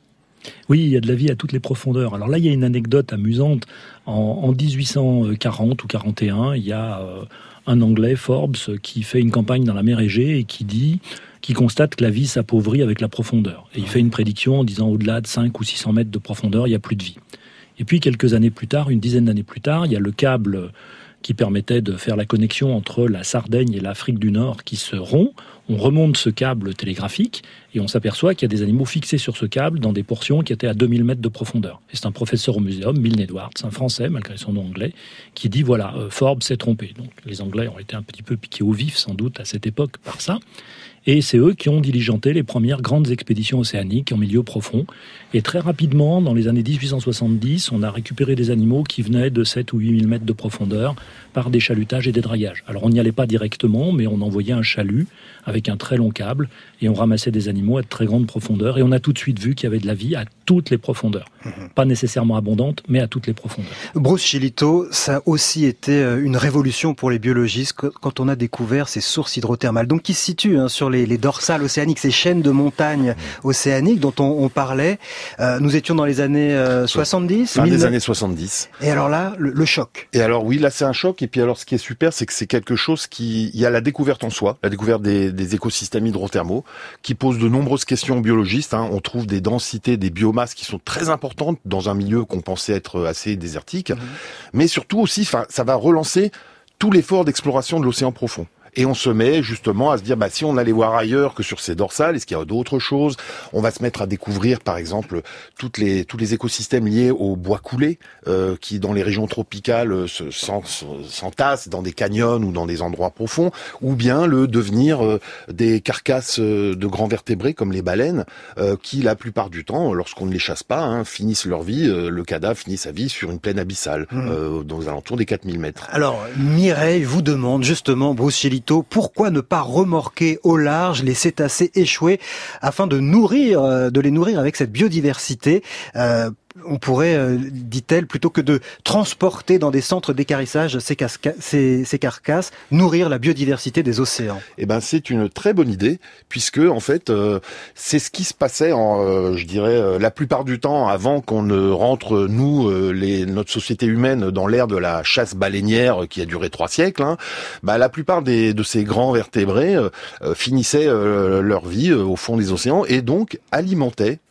Oui, il y a de la vie à toutes les profondeurs. Alors là, il y a une anecdote amusante. En, en dix-huit cent quarante ou quarante et un, il y a euh, un Anglais, Forbes, qui fait une campagne dans la mer Égée et qui dit, qui constate que la vie s'appauvrit avec la profondeur. Et il fait une prédiction en disant au-delà de cinq ou six cents mètres de profondeur, il n'y a plus de vie. Et puis quelques années plus tard, une dizaine d'années plus tard, il y a le câble qui permettait de faire la connexion entre la Sardaigne et l'Afrique du Nord qui se rompt. On remonte ce câble télégraphique et on s'aperçoit qu'il y a des animaux fixés sur ce câble dans des portions qui étaient à deux mille mètres de profondeur. Et c'est un professeur au muséum, Milne Edwards, un Français, malgré son nom anglais, qui dit, voilà, euh, Forbes s'est trompé. Donc les Anglais ont été un petit peu piqués au vif, sans doute, à cette époque, par ça. Et c'est eux qui ont diligenté les premières grandes expéditions océaniques en milieu profond. Et très rapidement, dans les années dix-huit cent soixante-dix, on a récupéré des animaux qui venaient de sept ou huit mille mètres de profondeur par des chalutages et des dragages. Alors on n'y allait pas directement, mais on envoyait un chalut avec un très long câble et on ramassait des animaux à de très grande profondeur. Et on a tout de suite vu qu'il y avait de la vie à toutes les profondeurs. Mmh. Pas nécessairement abondante, mais à toutes les profondeurs. Bruce Chilito, ça a aussi été une révolution pour les biologistes quand on a découvert ces sources hydrothermales, donc qui se situent hein, sur les, les dorsales océaniques, ces chaînes de montagnes océaniques dont on, on parlait. Euh, nous étions dans les années euh, soixante-dix. Fin des années soixante-dix. Et alors là, le, le choc. Et alors oui, là c'est un choc. Et puis alors ce qui est super, c'est que c'est quelque chose qui, il y a la découverte en soi, la découverte des, des écosystèmes hydrothermaux, qui pose de nombreuses questions aux biologistes. Hein. On trouve des densités, des biomasses qui sont très importantes dans un milieu qu'on pensait être assez désertique. Mmh. Mais surtout aussi, ça va relancer tout l'effort d'exploration de l'océan profond. Et on se met justement à se dire, bah, si on allait voir ailleurs que sur ces dorsales, est-ce qu'il y a d'autres choses? On va se mettre à découvrir, par exemple, toutes les, tous les écosystèmes liés au bois coulé, euh, qui, dans les régions tropicales, se, s'entassent dans des canyons ou dans des endroits profonds, ou bien le devenir euh, des carcasses de grands vertébrés, comme les baleines, euh, qui, la plupart du temps, lorsqu'on ne les chasse pas, hein, finissent leur vie, euh, le cadavre finit sa vie sur une plaine abyssale, mmh. euh, dans les alentours des quatre mille mètres. Alors, Mireille vous demande, justement, Bruce Chilito, pourquoi ne pas remorquer au large les cétacés échoués afin de nourrir, de les nourrir avec cette biodiversité. Euh, on pourrait, euh, dit-elle, plutôt que de transporter dans des centres d'équarrissage ces, casca- ces, ces carcasses, nourrir la biodiversité des océans. Eh ben, c'est une très bonne idée, puisque en fait, euh, c'est ce qui se passait, en, euh, je dirais, euh, la plupart du temps, avant qu'on ne rentre nous, euh, les, notre société humaine, dans l'ère de la chasse baleinière qui a duré trois siècles. Hein, bah, la plupart des, de ces grands vertébrés euh, euh, finissaient euh, leur vie euh, au fond des océans et donc alimentaient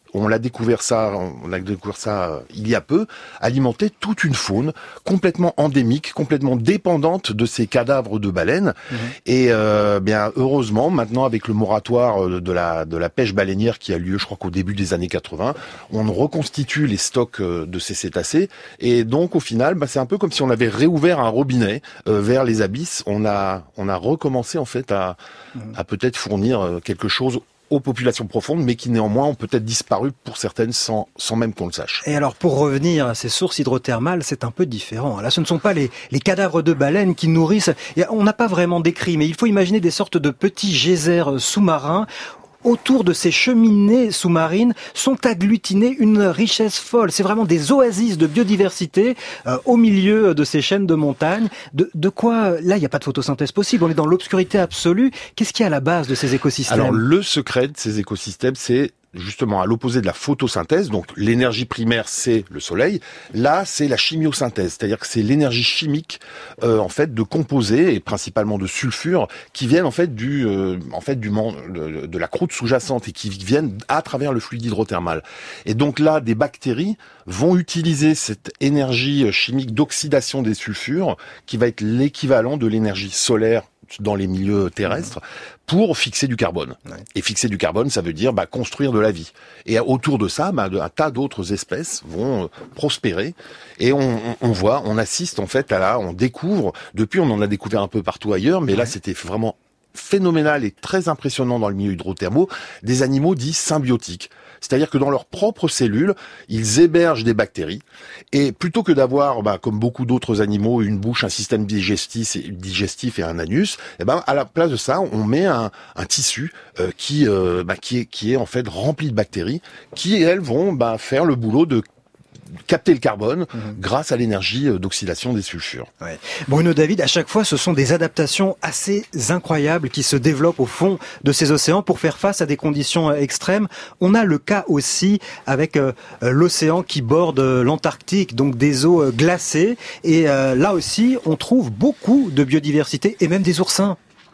on l'a découvert ça, on a découvert ça il y a peu, alimentait toute une faune complètement endémique, complètement dépendante de ces cadavres de baleines. Mmh. Et euh, bien heureusement, maintenant avec le moratoire de la de la pêche baleinière qui a lieu, je crois qu'au début des années quatre-vingts, on reconstitue les stocks de ces cétacés. Et donc au final, bah, c'est un peu comme si on avait réouvert un robinet euh, vers les abysses. On a on a recommencé en fait à mmh. à peut-être fournir quelque chose aux populations profondes, mais qui néanmoins ont peut-être disparu pour certaines sans, sans même qu'on le sache. Et alors, pour revenir à ces sources hydrothermales, c'est un peu différent. Là, ce ne sont pas les, les cadavres de baleines qui nourrissent. Et on n'a pas vraiment décrit, mais il faut imaginer des sortes de petits geysers sous-marins. Autour de ces cheminées sous-marines sont agglutinées une richesse folle. C'est vraiment des oasis de biodiversité euh, au milieu de ces chaînes de montagnes. De, de quoi, là, il n'y a pas de photosynthèse possible. On est dans l'obscurité absolue. Qu'est-ce qui est à la base de ces écosystèmes ? Alors, le secret de ces écosystèmes, c'est justement à l'opposé de la photosynthèse. Donc l'énergie primaire, c'est le soleil. Là, c'est la chimiosynthèse, c'est-à-dire que c'est l'énergie chimique euh, en fait de composés et principalement de sulfure qui viennent en fait du euh, en fait du de, de la croûte sous-jacente et qui viennent à travers le fluide hydrothermal. Et donc là, des bactéries vont utiliser cette énergie chimique d'oxydation des sulfures qui va être l'équivalent de l'énergie solaire dans les milieux terrestres pour fixer du carbone. Ouais. Et fixer du carbone, ça veut dire bah, construire de la vie. Et autour de ça, bah, un tas d'autres espèces vont euh, prospérer. Et on, on, on voit, on assiste en fait à là, on découvre, depuis on en a découvert un peu partout ailleurs, mais ouais. là c'était vraiment phénoménal et très impressionnant dans le milieu hydrothermaux, des animaux dits symbiotiques. C'est-à-dire que dans leurs propres cellules, ils hébergent des bactéries. Et plutôt que d'avoir, bah, comme beaucoup d'autres animaux, une bouche, un système digestif et, digestif et un anus, eh ben, à la place de ça, on met un, un tissu euh, qui, euh, bah, qui est, qui est en fait rempli de bactéries, qui elles vont bah, faire le boulot de capter le carbone mmh. grâce à l'énergie d'oxydation des sulfures. Ouais. Bruno David, à chaque fois, ce sont des adaptations assez incroyables qui se développent au fond de ces océans pour faire face à des conditions extrêmes. On a le cas aussi avec euh, l'océan qui borde l'Antarctique, donc des eaux glacées. Et euh, là aussi, on trouve beaucoup de biodiversité et même des oursins.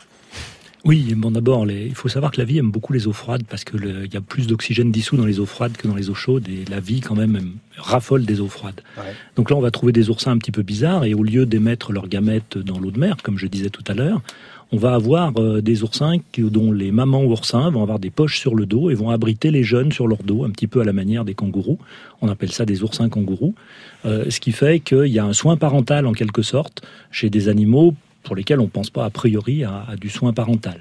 Oui, bon d'abord, les... il faut savoir que la vie aime beaucoup les eaux froides parce que le... il y a plus d'oxygène dissous dans les eaux froides que dans les eaux chaudes et la vie quand même raffole des eaux froides. Ouais. Donc là, on va trouver des oursins un petit peu bizarres et au lieu d'émettre leurs gamètes dans l'eau de mer, comme je disais tout à l'heure, on va avoir euh, des oursins qui, dont les mamans oursins vont avoir des poches sur le dos et vont abriter les jeunes sur leur dos, un petit peu à la manière des kangourous. On appelle ça des oursins kangourous. Euh, ce qui fait qu'il y a un soin parental en quelque sorte chez des animaux pour lesquels on ne pense pas a priori à, à du soin parental.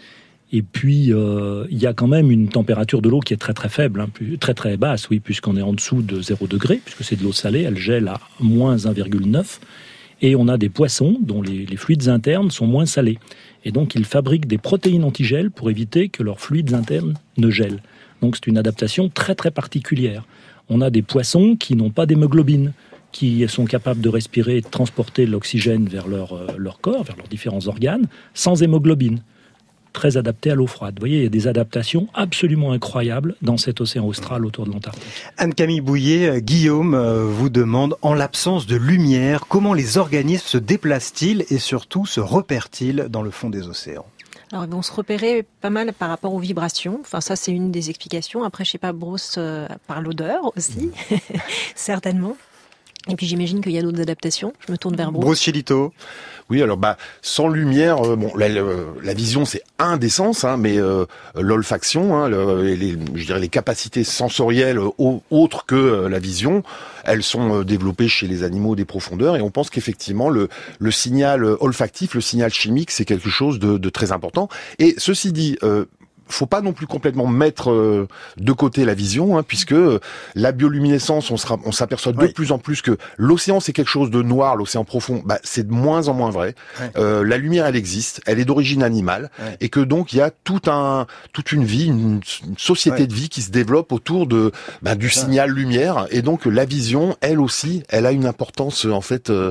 Et puis, euh, il y a quand même une température de l'eau qui est très très faible, hein, plus, très très basse, oui, puisqu'on est en dessous de zéro degré, puisque c'est de l'eau salée, elle gèle à moins un virgule neuf, et on a des poissons dont les, les fluides internes sont moins salés. Et donc, ils fabriquent des protéines antigel pour éviter que leurs fluides internes ne gèlent. Donc, c'est une adaptation très très particulière. On a des poissons qui n'ont pas d'hémoglobine, qui sont capables de respirer et de transporter l'oxygène vers leur, euh, leur corps, vers leurs différents organes, sans hémoglobine, très adaptés à l'eau froide. Vous voyez, il y a des adaptations absolument incroyables dans cet océan austral autour de l'Antarctique. Anne-Camille Bouillet, Guillaume euh, vous demande, en l'absence de lumière, comment les organismes se déplacent-ils et surtout se repèrent-ils dans le fond des océans ? Alors, ils vont se repérer pas mal par rapport aux vibrations. Enfin, ça, c'est une des explications. Après, je sais pas, Bruce, euh, par l'odeur aussi, mmh. certainement. Et puis j'imagine qu'il y a d'autres adaptations. Je me tourne vers Bruce. Bruce Chilito. Oui, alors bah sans lumière, euh, bon, la, la, la vision c'est un des sens, hein, mais euh, l'olfaction, hein, le, les, je dirais les capacités sensorielles au, autres que euh, la vision, elles sont euh, développées chez les animaux des profondeurs, et on pense qu'effectivement le, le signal olfactif, le signal chimique, c'est quelque chose de, de très important. Et ceci dit. Euh, faut pas non plus complètement mettre euh, de côté la vision, hein, puisque euh, la bioluminescence, on, sera, on s'aperçoit de oui. plus en plus que l'océan c'est quelque chose de noir, l'océan profond, bah, c'est de moins en moins vrai. Ouais. Euh, la lumière, elle existe, elle est d'origine animale, ouais. et que donc il y a tout un, toute une vie, une, une société ouais. de vie qui se développe autour de bah, du signal lumière, et donc la vision, elle aussi, elle a une importance en fait. Euh,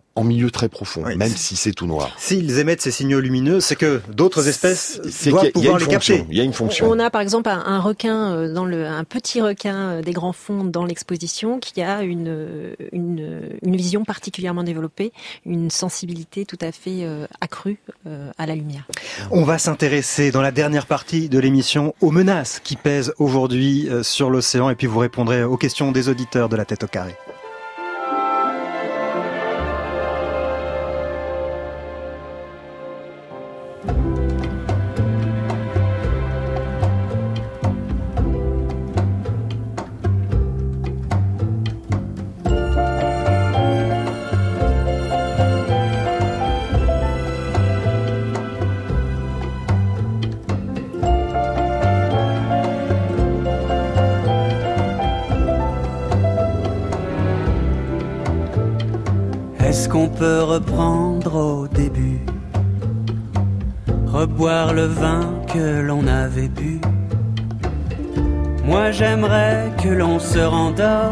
en milieu très profond, oui. même si c'est tout noir. S'ils émettent ces signaux lumineux, c'est que d'autres espèces c'est doivent qu'il y a, pouvoir il y a les fonction, capter. Il y a une fonction. On a par exemple un, un requin dans le, un petit requin des grands fonds dans l'exposition qui a une, une, une vision particulièrement développée, une sensibilité tout à fait euh, accrue euh, à la lumière. On va s'intéresser dans la dernière partie de l'émission aux menaces qui pèsent aujourd'hui sur l'océan et puis vous répondrez aux questions des auditeurs de la tête au carré. Est-ce qu'on peut reprendre au début, reboire le vin que l'on avait bu? Moi j'aimerais que l'on se rendorme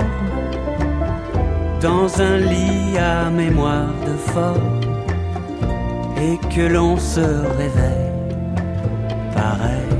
dans un lit à mémoire de fort et que l'on se réveille pareil.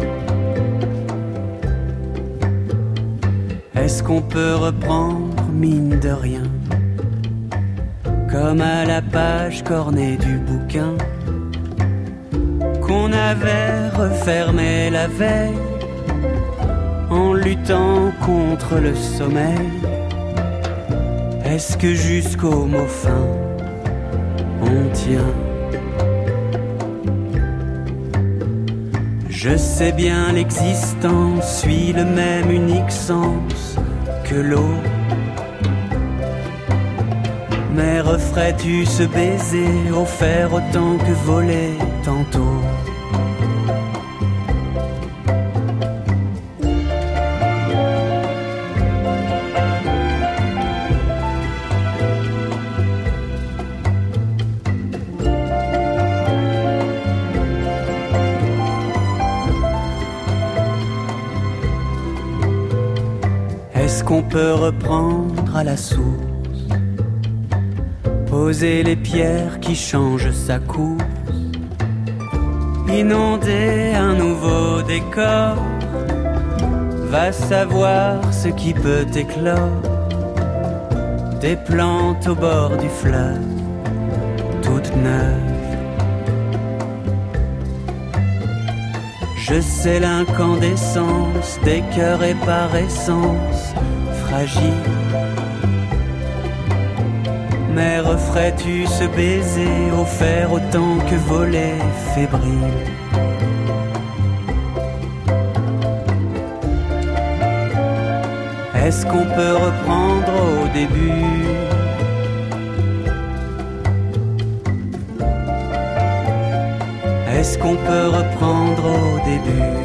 Est-ce qu'on peut reprendre mine de rien, comme à la page cornée du bouquin qu'on avait refermé la veille en luttant contre le sommeil? Est-ce que jusqu'au mot fin on tient? Je sais bien l'existence suit le même unique sens que l'eau. Mais referais-tu ce baiser offert autant que volé tantôt? Est-ce qu'on peut reprendre à la source, poser les pierres qui changent sa course, inonder un nouveau décor, va savoir ce qui peut éclore, des plantes au bord du fleuve, toutes neuves. Je sais l'incandescence des cœurs et par essence fragiles. Mais referais-tu ce baiser offert autant que volé fébrile? Est-ce qu'on peut reprendre au début? Est-ce qu'on peut reprendre au début?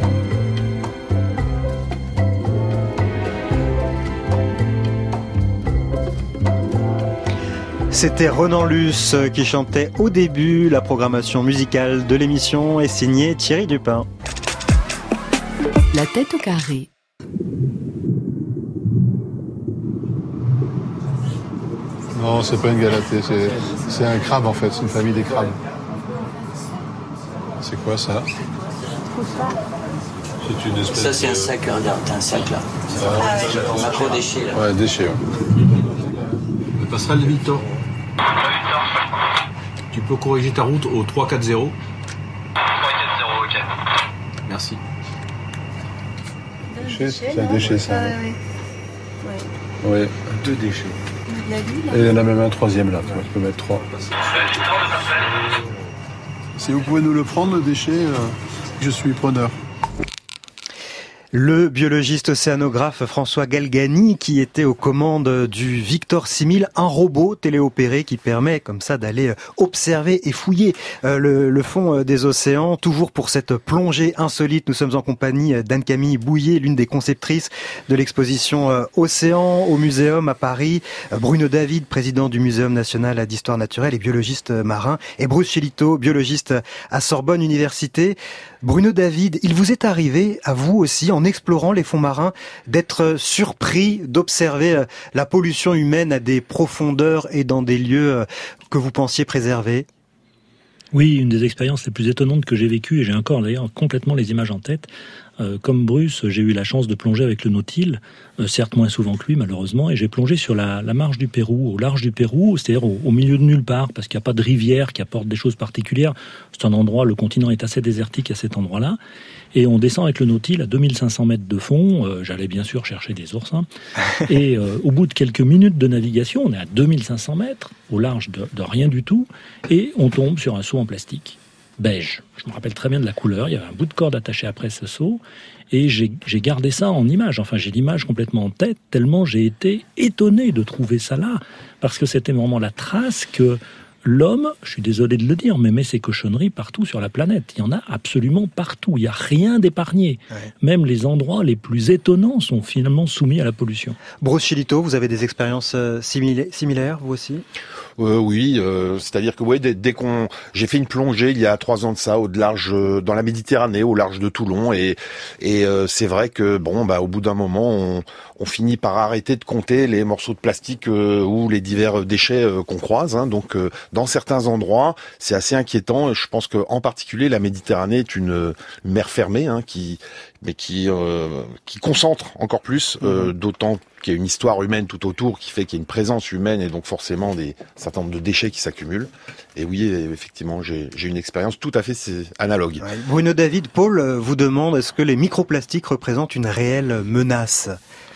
C'était Renan Luce qui chantait au début. La programmation musicale de l'émission est signée Thierry Dupin. La tête au carré. Non, c'est pas une galatée, c'est, c'est un crabe en fait, c'est une famille des crabes. C'est quoi ça? C'est une espèce Ça c'est de... un sac, regarde, t'as un sac là. Ah, ouais, macro déchet là. Ouais, déchet, ouais. Le passerelle de Victor. Tu peux corriger ta route au trois quatre zéro. trois quatre zéro, ok. Merci. Déchet, c'est un déchet ça. Ah, ouais. Ouais. Ouais, deux déchets. De la vie, là. Et il y en a même un troisième là, tu peux mettre trois. Si vous pouvez nous le prendre, le déchet, euh, je suis preneur. Le biologiste océanographe François Galgani qui était aux commandes du Victor six mille, un robot téléopéré qui permet comme ça d'aller observer et fouiller le, le fond des océans. Toujours pour cette plongée insolite, nous sommes en compagnie d'Anne-Camille Bouillet, l'une des conceptrices de l'exposition Océan au Muséum à Paris, Bruno David, président du Muséum national d'histoire naturelle et biologiste marin, et Bruce Chelito, biologiste à Sorbonne Université. Bruno David, il vous est arrivé, à vous aussi, en en explorant les fonds marins, d'être surpris d'observer la pollution humaine à des profondeurs et dans des lieux que vous pensiez préserver? Oui, une des expériences les plus étonnantes que j'ai vécues, et j'ai encore d'ailleurs complètement les images en tête. Euh, comme Bruce, j'ai eu la chance de plonger avec le Nautile, euh, certes moins souvent que lui malheureusement, et j'ai plongé sur la, la marge du Pérou, au large du Pérou, c'est-à-dire au, au milieu de nulle part, parce qu'il n'y a pas de rivière qui apporte des choses particulières. C'est un endroit, le continent est assez désertique à cet endroit-là, et on descend avec le Nautile à deux mille cinq cents mètres de fond. Euh, j'allais bien sûr chercher des oursins, et euh, au bout de quelques minutes de navigation, on est à deux mille cinq cents mètres, au large de, de rien du tout, et on tombe sur un seau en plastique beige. Je me rappelle très bien de la couleur. Il y avait un bout de corde attaché après ce seau. Et j'ai, j'ai gardé ça en image. Enfin, j'ai l'image complètement en tête, tellement j'ai été étonné de trouver ça là. Parce que c'était vraiment la trace que l'homme, je suis désolé de le dire, mais met ses cochonneries partout sur la planète. Il y en a absolument partout. Il n'y a rien d'épargné. Ouais. Même les endroits les plus étonnants sont finalement soumis à la pollution. Bruce Chilito, vous avez des expériences simila- similaires, vous aussi ? Euh, oui, euh, c'est-à-dire que ouais, dès, dès qu'on, j'ai fait une plongée il y a trois ans de ça au large, euh, dans la Méditerranée, au large de Toulon, et et euh, c'est vrai que bon, bah au bout d'un moment, on, on finit par arrêter de compter les morceaux de plastique euh, ou les divers déchets euh, qu'on croise. Hein, donc, euh, dans certains endroits, c'est assez inquiétant. Je pense que en particulier, la Méditerranée est une, une mer fermée, hein, qui mais qui euh, qui concentre encore plus, euh, d'autant qu'il y a une histoire humaine tout autour qui fait qu'il y a une présence humaine et donc forcément des un certain nombre de déchets qui s'accumulent. Et oui, effectivement, j'ai, j'ai une expérience tout à fait analogue. Ouais. Bruno David, Paul vous demande, est-ce que les microplastiques représentent une réelle menace ?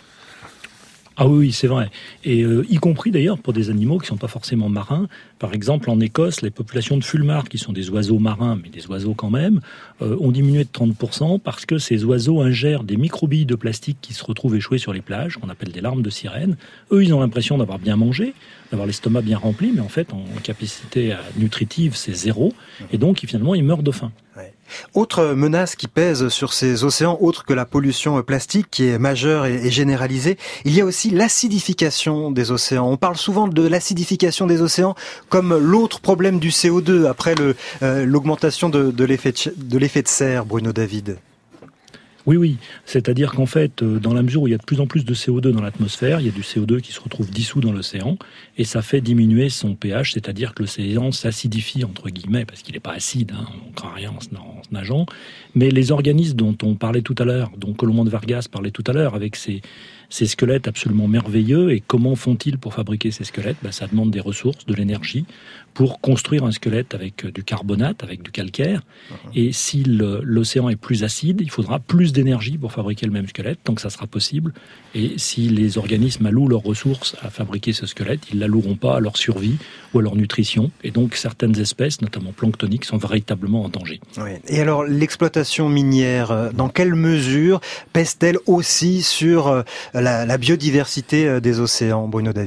Ah oui, c'est vrai. Et euh, y compris d'ailleurs pour des animaux qui ne sont pas forcément marins. Par exemple, en Écosse, les populations de fulmars, qui sont des oiseaux marins, mais des oiseaux quand même, euh, ont diminué de trente pour cent parce que ces oiseaux ingèrent des microbilles de plastique qui se retrouvent échouées sur les plages, qu'on appelle des larmes de sirène. Eux, ils ont l'impression d'avoir bien mangé, d'avoir l'estomac bien rempli, mais en fait, en capacité nutritive, c'est zéro. Et donc, finalement, ils meurent de faim. Ouais. Autre menace qui pèse sur ces océans, autre que la pollution plastique qui est majeure et généralisée, il y a aussi l'acidification des océans. On parle souvent de l'acidification des océans comme l'autre problème du C O deux après le, euh, l'augmentation de, de, l'effet de, de l'effet de serre, Bruno David. Oui, oui. C'est-à-dire qu'en fait, dans la mesure où il y a de plus en plus de C O deux dans l'atmosphère, il y a du C O deux qui se retrouve dissous dans l'océan, et ça fait diminuer son pH, c'est-à-dire que l'océan s'acidifie, entre guillemets, parce qu'il n'est pas acide, hein, on ne craint rien en se nageant. Mais les organismes dont on parlait tout à l'heure, dont Colomban de Vargas parlait tout à l'heure, avec ses, ces squelettes absolument merveilleux, et comment font-ils pour fabriquer ces squelettes ? Ben, ça demande des ressources, de l'énergie, pour construire un squelette avec du carbonate, avec du calcaire. Uh-huh. Et si le, l'océan est plus acide, il faudra plus d'énergie pour fabriquer le même squelette, tant que ça sera possible. Et si les organismes allouent leurs ressources à fabriquer ce squelette, ils ne l'alloueront pas à leur survie ou à leur nutrition. Et donc certaines espèces, notamment planctoniques, sont véritablement en danger. Oui. Et alors l'exploitation minière, dans quelle mesure pèse-t-elle aussi sur la, la biodiversité des océans, Bruno David ?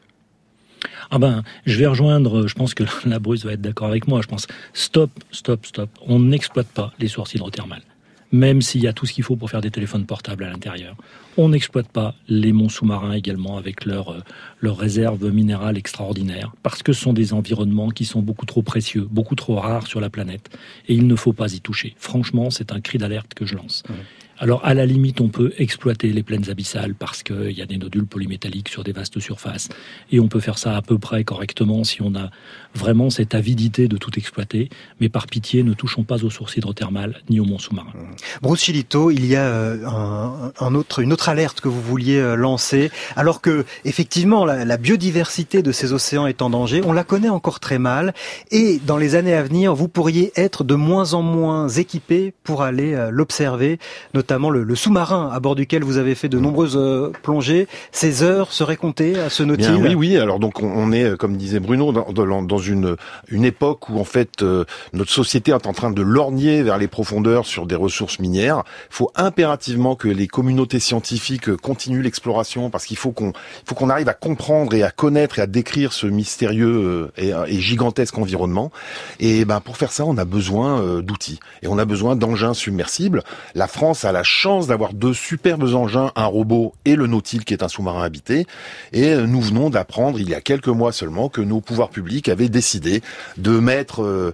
Ah ben, je vais rejoindre, je pense que la Bruce va être d'accord avec moi, je pense, stop, stop, stop, on n'exploite pas les sources hydrothermales. Même s'il y a tout ce qu'il faut pour faire des téléphones portables à l'intérieur. On n'exploite pas les monts sous-marins également avec leurs leur réserves minérales extraordinaires, parce que ce sont des environnements qui sont beaucoup trop précieux, beaucoup trop rares sur la planète, et il ne faut pas y toucher. Franchement, c'est un cri d'alerte que je lance. Mmh. Alors, à la limite, on peut exploiter les plaines abyssales parce qu'il y a des nodules polymétalliques sur des vastes surfaces. Et on peut faire ça à peu près correctement si on a vraiment cette avidité de tout exploiter. Mais par pitié, ne touchons pas aux sources hydrothermales ni aux monts sous-marins. Bruce Chilito, il y a un, un autre, une autre alerte que vous vouliez lancer. Alors que, effectivement, la, la biodiversité de ces océans est en danger. On la connaît encore très mal. Et dans les années à venir, vous pourriez être de moins en moins équipé pour aller l'observer, notamment notamment le, le sous-marin à bord duquel vous avez fait de nombreuses euh, plongées. Ces heures seraient comptées à ce Nautile ? Bien, oui, oui. Alors donc on, on est, comme disait Bruno, dans, dans, dans une, une époque où en fait euh, notre société est en train de lorgner vers les profondeurs sur des ressources minières. Il faut impérativement que les communautés scientifiques continuent l'exploration parce qu'il faut qu'on, il faut qu'on arrive à comprendre et à connaître et à décrire ce mystérieux et, et gigantesque environnement. Et ben pour faire ça, on a besoin euh, d'outils et on a besoin d'engins submersibles. La France a la chance d'avoir deux superbes engins, un robot et le Nautile qui est un sous-marin habité. Et nous venons d'apprendre il y a quelques mois seulement que nos pouvoirs publics avaient décidé de mettre euh,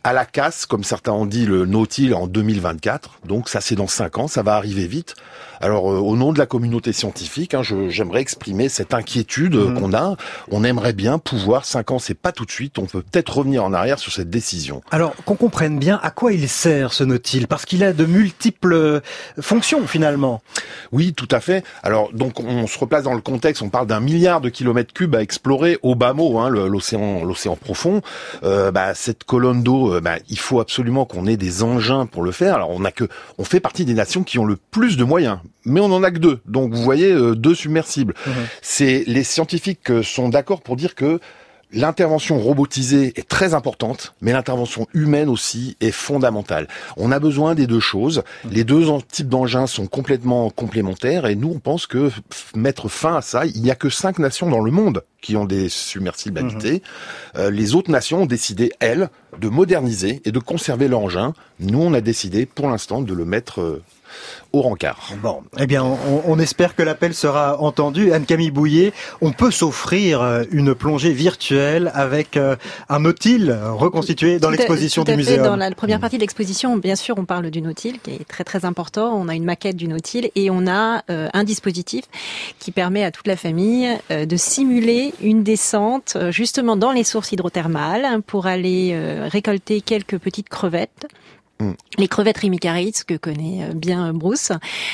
à la casse, comme certains ont dit, le Nautile en deux mille vingt-quatre. Donc ça, c'est dans cinq ans, ça va arriver vite. Alors, euh, au nom de la communauté scientifique, hein, je, j'aimerais exprimer cette inquiétude mmh. qu'on a. On aimerait bien pouvoir, cinq ans, c'est pas tout de suite, on peut peut-être revenir en arrière sur cette décision. Alors, qu'on comprenne bien à quoi il sert ce Nautile, parce qu'il a de multiples fonctions finalement. Oui, tout à fait. Alors, donc, on se replace dans le contexte, on parle d'un milliard de kilomètres cubes à explorer au bas mot, hein, l'océan, l'océan profond. Euh, bah, cette colonne d'eau, euh, bah, il faut absolument qu'on ait des engins pour le faire. Alors, on a que, on fait partie des nations qui ont le plus de moyens. Mais on en a que deux. Donc, vous voyez, euh, deux submersibles. Mmh. C'est, les scientifiques sont d'accord pour dire que l'intervention robotisée est très importante, mais l'intervention humaine aussi est fondamentale. On a besoin des deux choses. Les deux types d'engins sont complètement complémentaires et nous, on pense que mettre fin à ça, il n'y a que cinq nations dans le monde qui ont des submersibles habités. Mmh. Euh, les autres nations ont décidé, elles, de moderniser et de conserver l'engin. Nous, on a décidé, pour l'instant, de le mettre euh, au rencard. Bon, eh bien, on, on espère que l'appel sera entendu. Anne-Camille Bouillet, on peut s'offrir une plongée virtuelle avec euh, un Nautile reconstitué dans tout l'exposition à, tout du musée. Dans la première partie de l'exposition, bien sûr, on parle du Nautile, qui est très très important. On a une maquette du Nautile et on a euh, un dispositif qui permet à toute la famille euh, de simuler une descente euh, justement dans les sources hydrothermales pour aller euh, récolter quelques petites crevettes. Les crevettes rimicarides que connaît bien Bruce.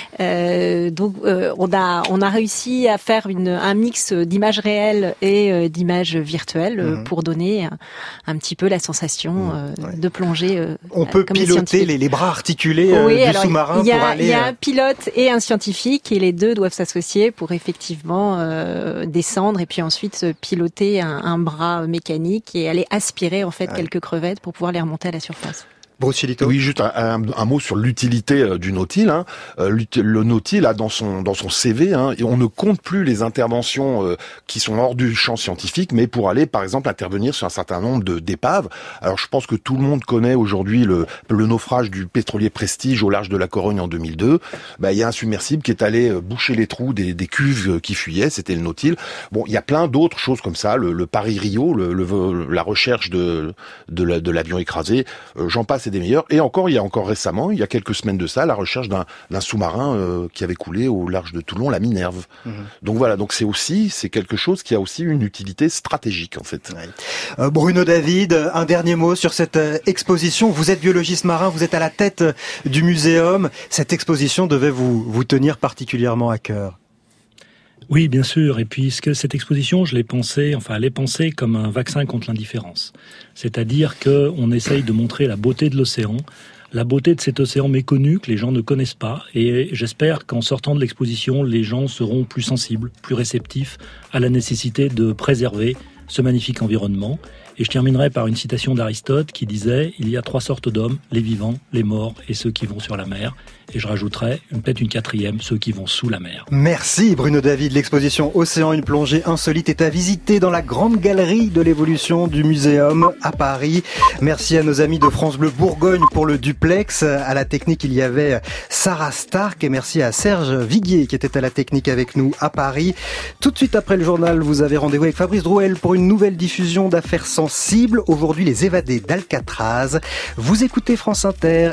Euh, donc euh, on a on a réussi à faire une, un mix d'images réelles et euh, d'images virtuelles euh, mmh. pour donner un, un petit peu la sensation euh, mmh. ouais. de plonger. Euh, on peut comme piloter les, les bras articulés euh, oui, du alors, sous-marin y a, pour aller. Il y a un pilote et un scientifique et les deux doivent s'associer pour effectivement euh, descendre et puis ensuite piloter un, un bras mécanique et aller aspirer en fait ouais. quelques crevettes pour pouvoir les remonter à la surface. Oui, juste un, un, un mot sur l'utilité euh, du Nautile. Hein. Euh, le Nautile a dans son dans son C V, hein, et on ne compte plus les interventions euh, qui sont hors du champ scientifique, mais pour aller, par exemple, intervenir sur un certain nombre de d'épaves. Alors, je pense que tout le monde connaît aujourd'hui le, le naufrage du pétrolier Prestige au large de la Corogne en deux mille deux. Bah, il y a un submersible qui est allé boucher les trous des, des cuves qui fuyaient. C'était le Nautile. Bon, il y a plein d'autres choses comme ça. Le, le Paris-Rio, le, le, la recherche de de, la, de l'avion écrasé. Euh, j'en passe. Des meilleurs. Et encore, il y a encore récemment, il y a quelques semaines de ça, la recherche d'un, d'un sous-marin euh, qui avait coulé au large de Toulon, la Minerve. Mmh. Donc voilà, donc c'est aussi, c'est quelque chose qui a aussi une utilité stratégique en fait. Ouais. Euh, Bruno David, un dernier mot sur cette euh, exposition. Vous êtes biologiste marin, vous êtes à la tête euh, du muséum. Cette exposition devait vous vous tenir particulièrement à cœur. Oui, bien sûr. Et puisque cette exposition, je l'ai pensée, enfin, elle est pensée comme un vaccin contre l'indifférence. C'est-à-dire que on essaye de montrer la beauté de l'océan, la beauté de cet océan méconnu que les gens ne connaissent pas. Et j'espère qu'en sortant de l'exposition, les gens seront plus sensibles, plus réceptifs à la nécessité de préserver ce magnifique environnement. Et je terminerai par une citation d'Aristote qui disait « Il y a trois sortes d'hommes, les vivants, les morts et ceux qui vont sur la mer ». Et je rajouterai peut-être une quatrième, ceux qui vont sous la mer. Merci Bruno David. L'exposition Océan, une plongée insolite est à visiter dans la grande galerie de l'évolution du Muséum à Paris. Merci à nos amis de France Bleu Bourgogne pour le duplex. À la technique, il y avait Sarah Stark et merci à Serge Viguier qui était à la technique avec nous à Paris. Tout de suite après le journal, vous avez rendez-vous avec Fabrice Drouel pour une nouvelle diffusion d'affaires sensibles. Aujourd'hui, les évadés d'Alcatraz. Vous écoutez France Inter